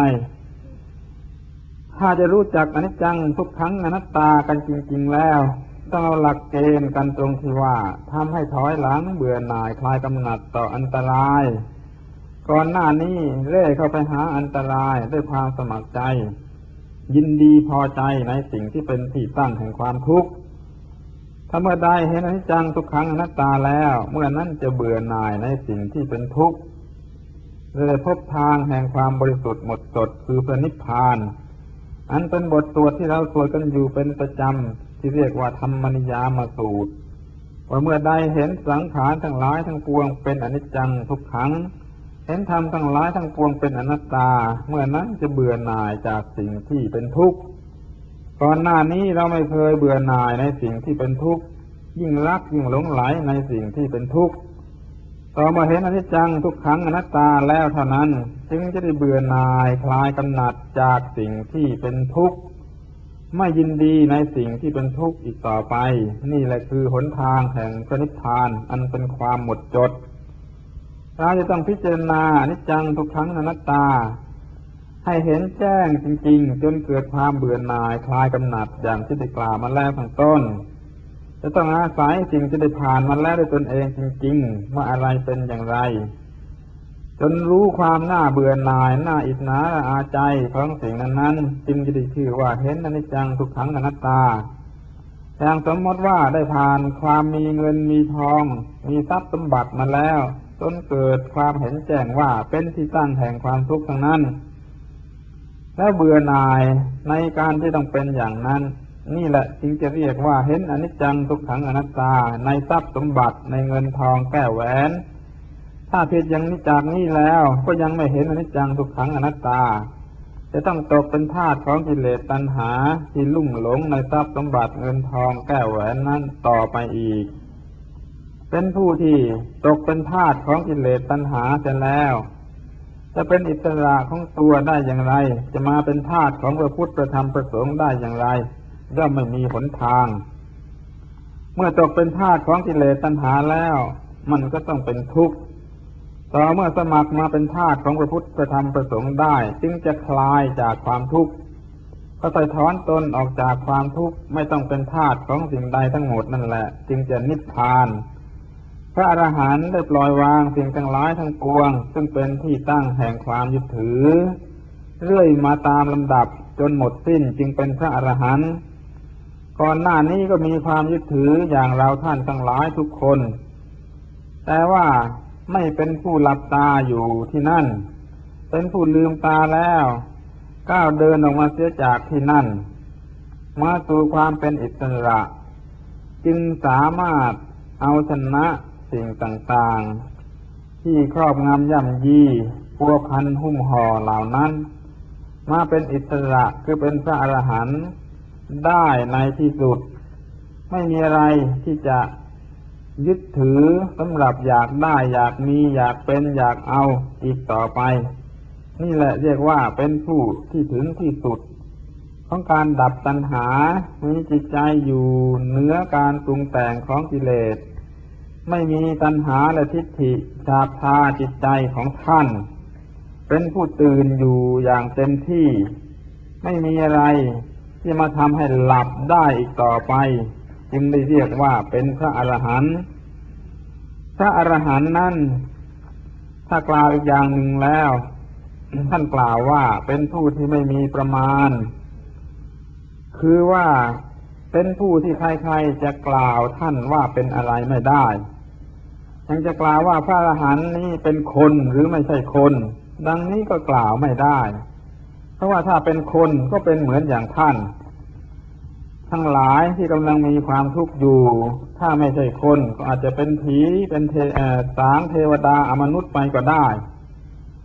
ถ้าจะรู้จักอนิจจังทุกขังอนัตตากันจริงๆแล้วต้องเอาหลักเกณฑ์กันตรงที่ว่าทำให้ถอยหลังเบื่อหน่ายคลายกำหนัดต่ออันตรายก่อนหน้านี้เร่เข้าไปหาอันตรายด้วยความสมัครใจยินดีพอใจในสิ่งที่เป็นที่ตั้งแห่งความทุกข์ถ้าเมื่อใดเห็นอนิจจังทุกขังอนัตตาแล้วเมื่อนั้นจะเบื่อหน่ายในสิ่งที่เป็นทุกข์เลยพบทางแห่งความบริสุทธิ์หมดจดคือพระนิพพานอันเป็นบทสวดที่เราสวดกันอยู่เป็นประจำที่เรียกว่าธรรมนิยามสูตรว่าเมื่อใดเห็นสังขารทั้งหลายทั้งปวงเป็นอนิจจังทุกขังเห็นธรรมทั้งหลายทั้งปวงเป็นอนัตตาเมื่อนั้นจะเบื่อหน่ายจากสิ่งที่เป็นทุกข์ก่อนหน้านี้เราไม่เคยเบื่อหน่ายในสิ่งที่เป็นทุกข์ยิ่งรักยิ่งหลงไหลในสิ่งที่เป็นทุกข์ต่อมาเห็นอนิจจังทุกขังอนัตตาแล้วเท่านั้นจึงจะได้เบื่อหน่ายคลายกำหนัดจากสิ่งที่เป็นทุกข์ไม่ยินดีในสิ่งที่เป็นทุกข์อีกต่อไปนี่แหละคือหนทางแห่งพระนิพพานอันเป็นความหมดจดเราจะต้องพิจารณาอนิจจังทุกขังอนัตตาให้เห็นแจ้งจริงๆจนเกิดความเบื่อหน่ายคลายกำหนัดอย่างที่ได้กล่าวมาแล้วข้างต้นจะต้องอาศัยสิ่งที่ได้ผ่านมาแล้วด้วยตนเองจริงๆว่าอะไรเป็นอย่างไรจนรู้ความน่าเบื่อหน่ายน่าอิจฉาละอาใจของสิ่งนั้นๆจึงจะได้ชื่อว่าเห็นอนิจจังทุกขังอนัตตาอย่างสมมติว่าได้ผ่านความมีเงินมีทองมีทรัพย์สมบัติมาแล้วจนเกิดความเห็นแจ้งว่าเป็นที่ตั้งแห่งความทุกข์ทั้งนั้นและเบื่อหน่ายในการที่ต้องเป็นอย่างนั้นนี่แหละจึงจะเรียกว่าเห็นอนิจจังทุกขังอนัตตาในทรัพย์สมบัติในเงินทองแก้วแหวนถ้าผิดอย่างนี้จากนี้แล้วก็ยังไม่เห็นอนิจจังทุกขังอนัตตาจะต้องตกเป็นทาสของกิเลสตัณหาที่ลุ่มหลงในทรัพย์สมบัติเงินทองแก้วแหวนนั้นต่อไปอีกเป็นผู้ที่ตกเป็นทาสของกิเลสตัณหาเสร็จแล้วจะเป็นอิสระของตัวได้อย่างไรจะมาเป็นทาสของพระพุทธพระธรรมพระสงฆ์ได้อย่างไรย่อมไม่มีหนทางเมื่อตกเป็นทาสของกิเลสตัณหาแล้วมันก็ต้องเป็นทุกข์ต่อเมื่อสมัครมาเป็นทาสของพระพุทธพระธรรมพระสงฆ์ได้จึงจะคลายจากความทุกข์ก็ถอยถอนตนออกจากความทุกข์ไม่ต้องเป็นทาสของสิ่งใดทั้งหมดนั่นแหละจึงจะนิพพานพระอรหันต์ได้ปล่อยวางสิ่งทั้งหลายทั้งปวงซึ่งเป็นที่ตั้งแห่งความยึดถือเรื่อยมาตามลำดับจนหมดสิ้นจึงเป็นพระอรหันต์ก่อนหน้านี้ก็มีความยึดถืออย่างเราท่านทั้งหลายทุกคนแต่ว่าไม่เป็นผู้หลับตาอยู่ที่นั่นเป็นผู้ลืมตาแล้วก้าวเดินออกมาเสียจากที่นั่นมาสู่ความเป็นอิสระจึงสามารถเอาชนะสิ่งต่างๆที่ครอบงำย่ำยีพัวพันหุ้มห่อเหล่านั้นมาเป็นอิสระคือเป็นพระอรหันต์ได้ในที่สุดไม่มีอะไรที่จะยึดถือสำหรับอยากได้อยากมีอยากเป็นอยากเอาอีกต่อไปนี่แหละเรียกว่าเป็นผู้ที่ถึงที่สุดของการดับตัณหามีจิตใจอยู่เหนือการปรุงแต่งของกิเลสไม่มีตัณหาและทิฏฐิฉาบทาจิตใจของท่านเป็นผู้ตื่นอยู่อย่างเต็มที่ไม่มีอะไรที่มาทำให้หลับได้อีกต่อไปจึงได้เรียกว่าเป็นพระอรหันต์พระอรหันต์นั้นถ้ากล่าวอีกอย่างหนึ่งแล้วท่านกล่าวว่าเป็นผู้ที่ไม่มีประมาณคือว่าเป็นผู้ที่ใครๆจะกล่าวท่านว่าเป็นอะไรไม่ได้ยังจะกล่าวว่าพระอรหันต์นี้เป็นคนหรือไม่ใช่คนดังนี้ก็กล่าวไม่ได้เพราะว่าถ้าเป็นคนก็เป็นเหมือนอย่างท่านทั้งหลายที่กำลังมีความทุกข์อยู่ถ้าไม่ใช่คนก็อาจจะเป็นผีเป็นเทสางเทวดาอมนุษย์ไปก็ได้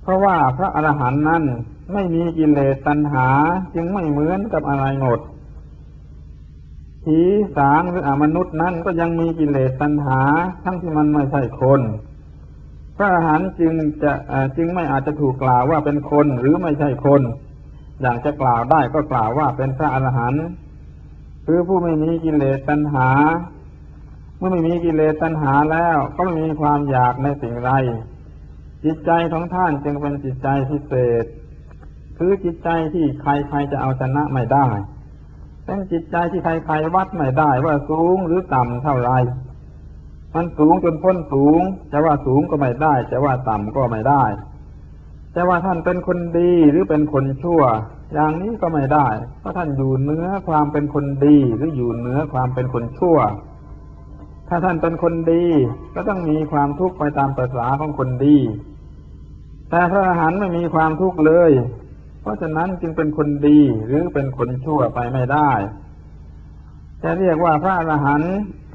เพราะว่าพระอรหันต์นั้นไม่มีกิเลสตัณหาจึงไม่เหมือนกับอะไรหมดผีสางหรืออมนุษย์นั้นก็ยังมีกิเลสตัณหาทั้งที่มันไม่ใช่คนพระอรหันต์จึงจะจึงไม่อาจจะถูกกล่าวว่าเป็นคนหรือไม่ใช่คนอย่างจะกล่าวได้ก็กล่าวว่าเป็นพระอรหันต์คือผู้ไม่มีกิเลสตัณหาเมื่อไม่มีกิเลสตัณหาแล้วก็ไม่มีความอยากในสิ่งใดจิตใจของท่านจึงเป็นจิตใจพิเศษคือจิตใจที่ใครๆจะเอาชนะไม่ได้เป็นจิตใจที่ใครๆวัดไม่ได้ว่าสูงหรือต่ำเท่าไรมันสูงจนพ้นสูงจะว่าสูงก็ไม่ได้จะว่าต่ำก็ไม่ได้จะว่าท่านเป็นคนดีหรือเป็นคนชั่วอย่างนี้ก็ไม่ได้เพราะท่านอยู่เหนือความเป็นคนดีหรืออยู่เหนือความเป็นคนชั่วถ้าท่านเป็นคนดีก็ต้องมีความทุกข์ไปตามภาษาของคนดีแต่พระอรหันต์ไม่มีความทุกข์เลยเพราะฉะนั้นจึงเป็นคนดีหรือเป็นคนชั่วไปไม่ได้จะเรียกว่าพระอรหันต์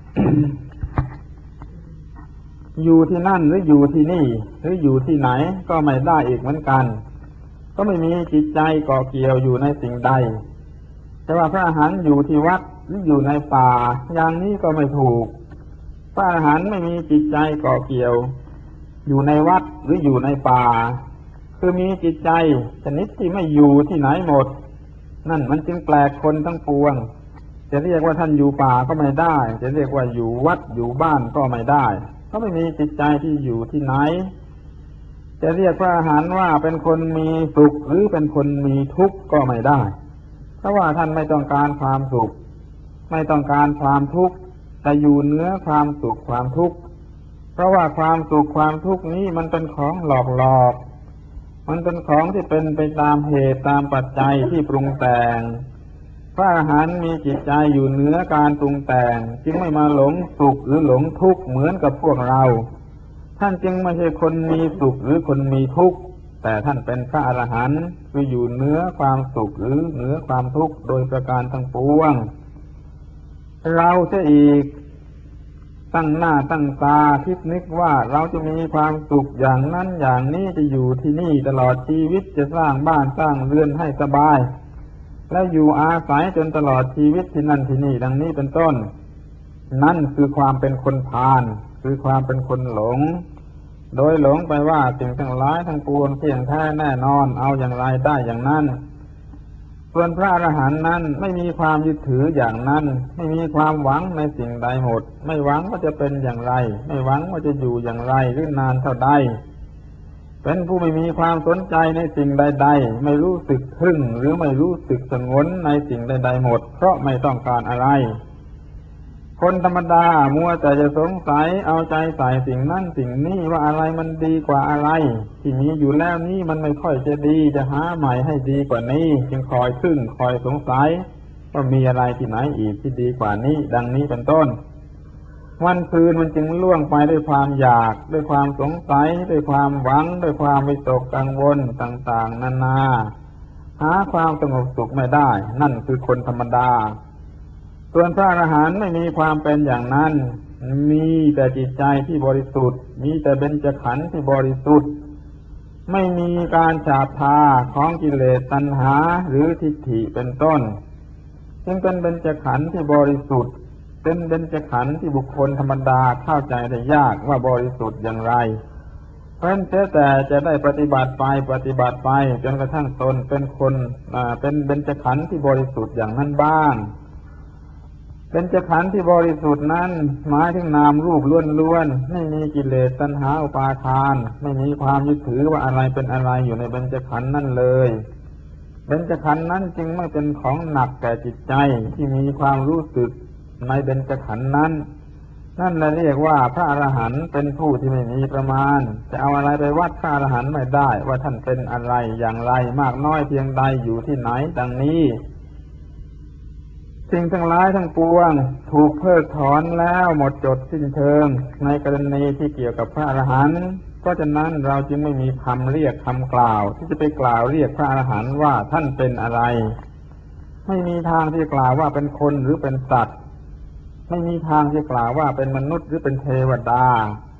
อยู่ที่นั่นหรืออยู่ที่นี่หรืออยู่ที่ไหนก็ไม่ได้อีกเหมือนกันก็ไม่มีจิตใจเกาะเกี่ยวอยู่ในสิ่งใดแต่ว่าพระอรหันต์อยู่ที่วัดหรืออยู่ในป่าอย่างนี้ก็ไม่ถูกพระอรหันต์ไม่มีจิตใจเกาะเกี่ยวอยู่ในวัดหรืออยู่ในป่าคือมีจิตใจชนิดที่ไม่อยู่ที่ไหนหมดนั่นมันจึงแปลกคนทั้งปวงจะเรียกว่าท่านอยู่ป่าก็ไม่ได้จะเรียกว่าอยู่วัดอยู่บ้านก็ไม่ได้เพราะไม่มีจิตใจที่อยู่ที่ไหนจะเรียกพระอรหันต์ว่าเป็นคนมีสุขหรือเป็นคนมีทุกข์ก็ไม่ได้เพราะว่าท่านไม่ต้องการความสุขไม่ต้องการความทุกข์แต่อยู่เหนือความสุขความทุกข์เพราะว่าความสุขความทุกข์นี้มันเป็นของหลอกหลอกมันเป็นของที่เป็นไปตามเหตุตามปัจจัยที่ปรุงแต่งพระอรหันต์มีจิตใจอยู่เหนือการปรุงแต่งจึงไม่มาหลงสุขหรือหลงทุกข์เหมือนกับพวกเราท่านจึงไม่ใช่คนมีสุขหรือคนมีทุกข์แต่ท่านเป็นพระอรหันต์คืออยู่เหนือความสุขหรือเหนือความทุกข์โดยประการทั้งปวงเราเสียอีกตั้งหน้าตั้งตาคิดนึกว่าเราจะมีความสุขอย่างนั้นอย่างนี้จะอยู่ที่นี่ตลอดชีวิตจะสร้างบ้านสร้างเรือนให้สบายและอยู่อาศัยจนตลอดชีวิตที่นั่นที่นี่ดังนี้เป็นต้นนั่นคือความเป็นคนพาลคือความเป็นคนหลงโดยหลงไปว่าสิ่งทั้งหลายทั้งปวงเที่ยงแท้แน่นอนเอาอย่างไรได้อย่างนั้นส่วนพระอรหันต์นั้นไม่มีความยึดถืออย่างนั้นไม่มีความหวังในสิ่งใดหมดไม่หวังว่าจะเป็นอย่างไรไม่หวังว่าจะอยู่อย่างไรหรือนานเท่าใดเป็นผู้ไม่มีความสนใจในสิ่งใดๆไม่รู้สึกทึ่งหรือไม่รู้สึกสงวนในสิ่งใดๆหมดเพราะไม่ต้องการอะไรคนธรรมดามัวแต่จะสงสัยเอาใจใส่สิ่งนั้นสิ่งนี้ว่าอะไรมันดีกว่าอะไรที่มีอยู่แล้วนี้มันไม่ค่อยจะดีจะหาใหม่ให้ดีกว่านี้จึงคอยทึ่งคอยสงสัยว่ามีอะไรที่ไหนอีกที่ดีกว่านี้ดังนี้เป็นต้นวันคืนมันจึงล่วงไปด้วยความอยากด้วยความสงสัยด้วยความหวังด้วยความวิตกกังวลต่างๆนานาหาความสงบสุขไม่ได้นั่นคือคนธรรมดาส่วนพระอรหันต์ไม่มีความเป็นอย่างนั้นมีแต่จิตใจที่บริสุทธิ์มีแต่เบญจขันธ์ที่บริสุทธิ์ไม่มีการฉาบทาของกิเลสตัณหาหรือทิฏฐิเป็นต้นจึงเป็นเบญจขันธ์ที่บริสุทธิ์เป็นเบญจขันธ์ที่บุคคลธรรมดาเข้าใจได้ยากว่าบริสุทธิ์อย่างไรเพราะฉะนั้นแต่จะได้ปฏิบัติไปปฏิบัติไปจนกระทั่งตนเป็นคนอ่าเป็นเบญจขันธ์ที่บริสุทธิ์อย่างนั้นบ้างเบญจขันธ์ที่บริสุทธิ์นั้นหมายถึงนามรูปล้วนๆไม่มีกิเลสตัณหาอุปาทานไม่มีความยึดถือว่าอะไรเป็นอะไรอยู่ในเบญจขันธ์นั่นเลยเบญจขันธ์นั้นจึงไม่เป็นของหนักแก่จิตใจที่มีความรู้สึกในเบญจขันธ์นั้นนั่นแหละเรียกว่าพระอรหันต์เป็นผู้ที่ไม่มีประมาณจะเอาอะไรไปวัดพระอรหันต์ไม่ได้ว่าท่านเป็นอะไรอย่างไรมากน้อยเพียงใดอยู่ที่ไหนดังนี้สิ่งทั้งหลายทั้งปวงถูกเพิกถอนแล้วหมดจดสิ้นเชิงในกรณีที่เกี่ยวกับพระอรหันต์เพราะฉะนั้นเราจึงไม่มีคำเรียกคำกล่าวที่จะไปกล่าวเรียกพระอรหันต์ว่าท่านเป็นอะไรไม่มีทางที่จะกล่าวว่าเป็นคนหรือเป็นสัตว์ไม่มีทางที่จะกล่าวว่าเป็นมนุษย์หรือเป็นเทวดา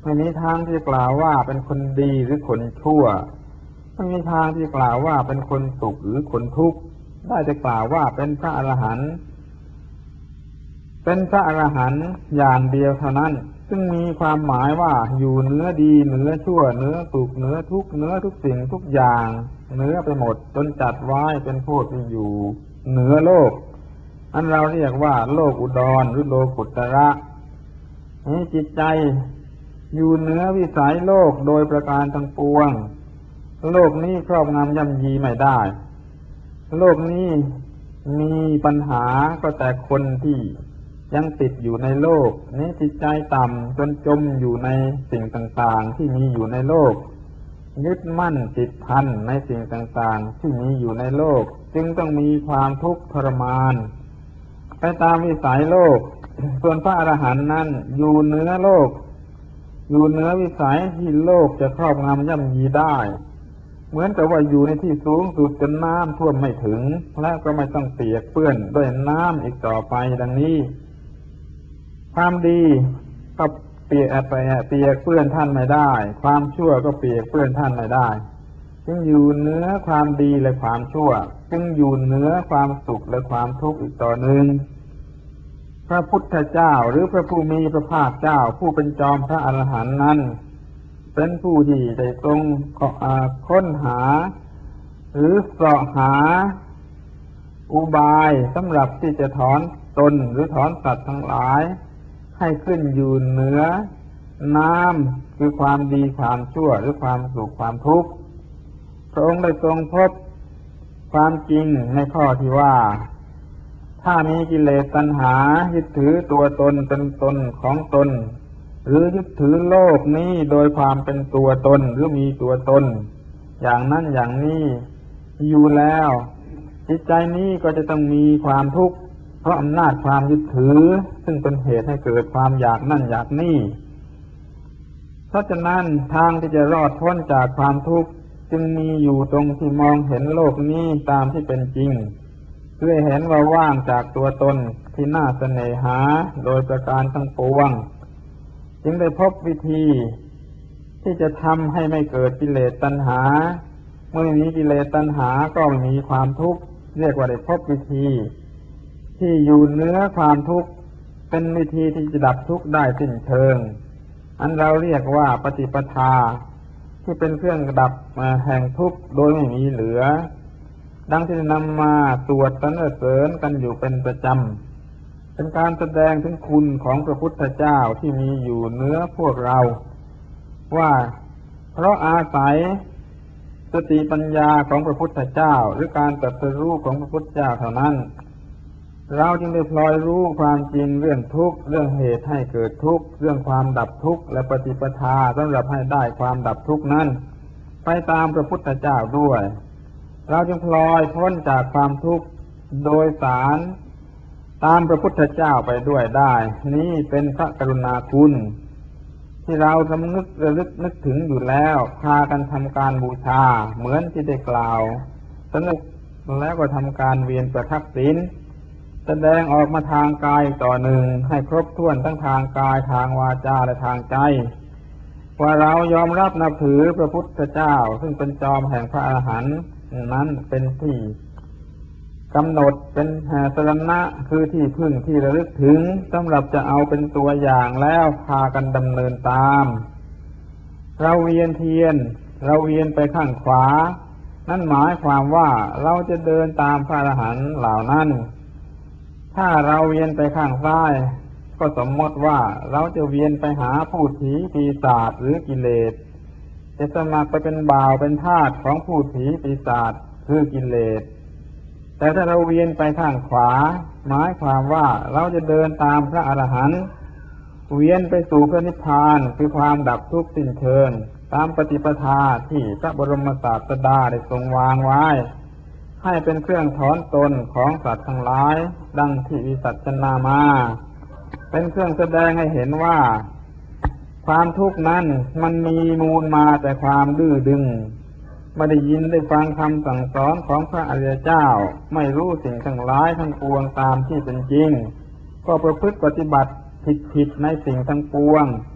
ไม่มีทางที่กล่าวว่าเป็นคนดีหรือคนชั่วไม่มีทางที่กล่าวว่าเป็นคนสุขหรือคนทุกข์ได้แต่กล่าวว่าเป็นพระอรหันต์เป็นพระอรหันต์อย่างเดียวเท่านั้นซึ่งมีความหมายว่าอยู่เหนือดีเหนือชั่วเหนือสุขเหนือทุกข์เหนือทุกสิ่งทุกอย่างเหนือไปหมดจนจัดไว้เป็นพวกที่อยู่เหนือโลกอันเราเรียกว่าโลกอุดรหรือโลกุตระนี้จิตใจอยู่เหนือวิสัยโลกโดยประการทั้งปวงโลกนี้ครอบงำย่ำยีไม่ได้โลกนี้มีปัญหาก็แต่คนที่ยังติดอยู่ในโลกนี้จิตใจต่ำจนจมอยู่ในสิ่งต่างๆที่มีอยู่ในโลกยึดมั่นติดพันในสิ่งต่างๆที่มีอยู่ในโลกจึงต้องมีความทุกข์ทรมานไปตามวิสัยโลกส่วนพระอรหันต์นั้นอยู่เหนือโลกอยู่เหนือวิสัยที่โลกจะครอบงำย่ำยีได้เหมือนกับว่าอยู่ในที่สูงสุดจนน้ำท่วมไม่ถึงและก็ไม่ต้องเปียกเปื้อนด้วยน้ำอีกต่อไปดังนี้ความดีก็เปียกไปเปียกเปื้อนท่านไม่ได้ความชั่วก็เปียกเปื้อนท่านไม่ได้จึงอยู่เหนือความดีและความชั่วจึงอยู่เหนือความสุขและความทุกข์อีกต่อหนึ่งพระพุทธเจ้าหรือพระผู้มีพระภาคเจ้าผู้เป็นจอมพระอรหันต์นั้นเป็นผู้ที่ได้ทรงค้นหาหรือเสาะหาอุบายสำหรับที่จะถอนตนหรือถอนสัตว์ทั้งหลายให้ขึ้นอยู่เหนือน้ำคือความดีความชั่วหรือความสุขความทุกข์พระองค์ได้ทรงพบความจริงในข้อที่ว่าถ้ามีกิเลสตัณหายึดถือตัวตนเป็นตนของตนหรือยึดถือโลกนี้โดยความเป็นตัวตนหรือมีตัวตนอย่างนั้นอย่างนี้อยู่แล้วจิตใจนี้ก็จะต้องมีความทุกข์เพราะอำนาจความยึดถือซึ่งเป็นเหตุให้เกิดความอยากนั่นอยากนี่เพราะฉะนั้นทางที่จะรอดพ้นจากความทุกข์จึงมีอยู่ตรงที่มองเห็นโลกนี้ตามที่เป็นจริงเพื่อเห็นว่าว่างจากตัวตนที่น่าเสน่หาโดยประการทั้งปวงจึงได้พบวิธีที่จะทำให้ไม่เกิดกิเลสตัณหาเมื่อมีกิเลสตัณหาก็มีความทุกข์เรียกว่าได้พบวิธีที่อยู่เหนือความทุกข์เป็นวิธีที่จะดับทุกข์ได้สิ้นเชิงอันเราเรียกว่าปฏิปทาที่เป็นเครื่องดับแห่งทุกข์โดยไม่มีเหลือดังที่นำมาสวดสรรเสริญกันอยู่เป็นประจำเป็นการแสดงถึงคุณของพระพุทธเจ้าที่มีอยู่เหนือพวกเราว่าเพราะอาศัยสติปัญญาของพระพุทธเจ้าหรือการตรัสรู้ของพระพุทธเจ้าเท่านั้นเราจึงได้พลอยรู้ความจริงเรื่องทุกข์เรื่องเหตุให้เกิดทุกข์เรื่องความดับทุกข์และปฏิปทาสำหรับให้ได้ความดับทุกข์นั้นไปตามพระพุทธเจ้าด้วยเราจึงพลอยพ้นจากความทุกข์โดยสารตามพระพุทธเจ้าไปด้วยได้นี้เป็นพระกรุณาคุณที่เราสำนึกระลึกนึกถึงอยู่แล้วพากันทำการบูชาเหมือนที่ได้กล่าวสนุกแล้วก็ทำการเวียนประทักษิณแสดงออกมาทางกายต่อหนึ่งให้ครบถ้วนทั้งทางกายทางวาจาและทางใจว่าเรายอมรับนับถือพระพุทธเจ้าซึ่งเป็นจอมแห่งพระอรหันต์นั้นเป็นที่กำหนดเป็นสรณะคือที่พึ่งที่ระลึกถึงสำหรับจะเอาเป็นตัวอย่างแล้วพากันดำเนินตามเราเวียนเทียนเราเวียนไปข้างขวานั่นหมายความว่าเราจะเดินตามพระอรหันต์เหล่านั้นถ้าเราเวียนไปข้างซ้ายก็สมมติว่าเราจะเวียนไปหาผู้ผีปีศาจหรือกิเลสจะสมัครไปเป็นบ่าวเป็นทาสของผู้ผีปีศาจคือกิเลสแต่ถ้าเราเวียนไปข้างขวาหมายความว่าเราจะเดินตามพระอรหันต์เวียนไปสู่พระนิพพานคือความดับทุกข์สิ้นเชิงตามปฏิปทาที่พระบรมศาสดาได้ทรงวางไว้ให้เป็นเครื่องถอนตนของสัตว์ทั้งหลายดังที่วิสัชนามาเป็นเครื่องแสดงให้เห็นว่าความทุกข์นั้นมันมีมูลมาแต่ความดื้อดึงไม่ได้ยินได้ฟังคำสั่งสอนของพระอริยเจ้าไม่รู้สิ่งทั้งหลายทั้งปวงตามที่เป็นจริงก็ประพฤติปฏิบัติผิดผิดในสิ่งทั้งปวง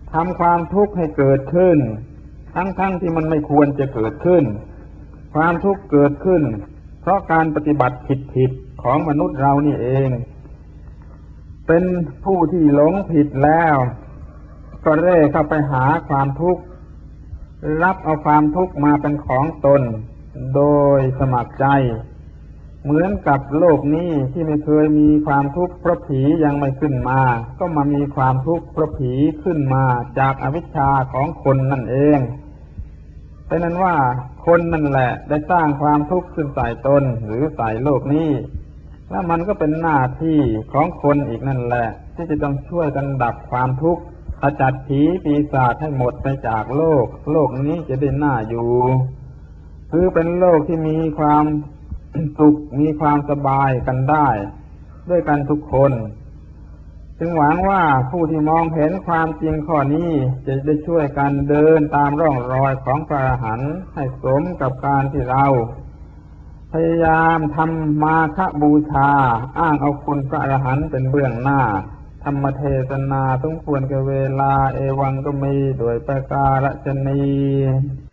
ทำความทุกข์ให้เกิดขึ้นทั้งๆ ทที่มันไม่ควรจะเกิดขึ้นความทุกข์เกิดขึ้นเพราะการปฏิบัติผิดๆของมนุษย์เรานี่เองเป็นผู้ที่หลงผิดแล้วก็เร่เข้าไปหาความทุกข์รับเอาความทุกข์มาเป็นของตนโดยสมัครใจเหมือนกับโลกนี้ที่ไม่เคยมีความทุกข์เพราะผียังไม่ขึ้นมาก็มามีความทุกข์เพราะผีขึ้นมาจากอวิชชาของคนนั่นเองเป็นนั้นว่าคนนั่นแหละได้สร้างความทุกข์ขึ้นใส่ตนหรือใส่โลกนี้และมันก็เป็นหน้าที่ของคนอีกนั่นแหละที่จะต้องช่วยกันดับความทุกข์ขจัดผีปีศาจให้หมดไปจากโลกโลกนี้จะได้น่าอยู่คือเป็นโลกที่มีความสุขมีความสบายกันได้ด้วยกันทุกคนจึงหวังว่าผู้ที่มองเห็นความจริงข้อนี้จะได้ช่วยกันเดินตามร่องรอยของพระอรหันต์ให้สมกับการที่เราพยายามทำมาฆบูชาอ้างเอาคุณพระอรหันต์เป็นเบื้องหน้าธรรมเทศนาสมควรแก่เวลาเอวังก็มีโดยประการฉะนี้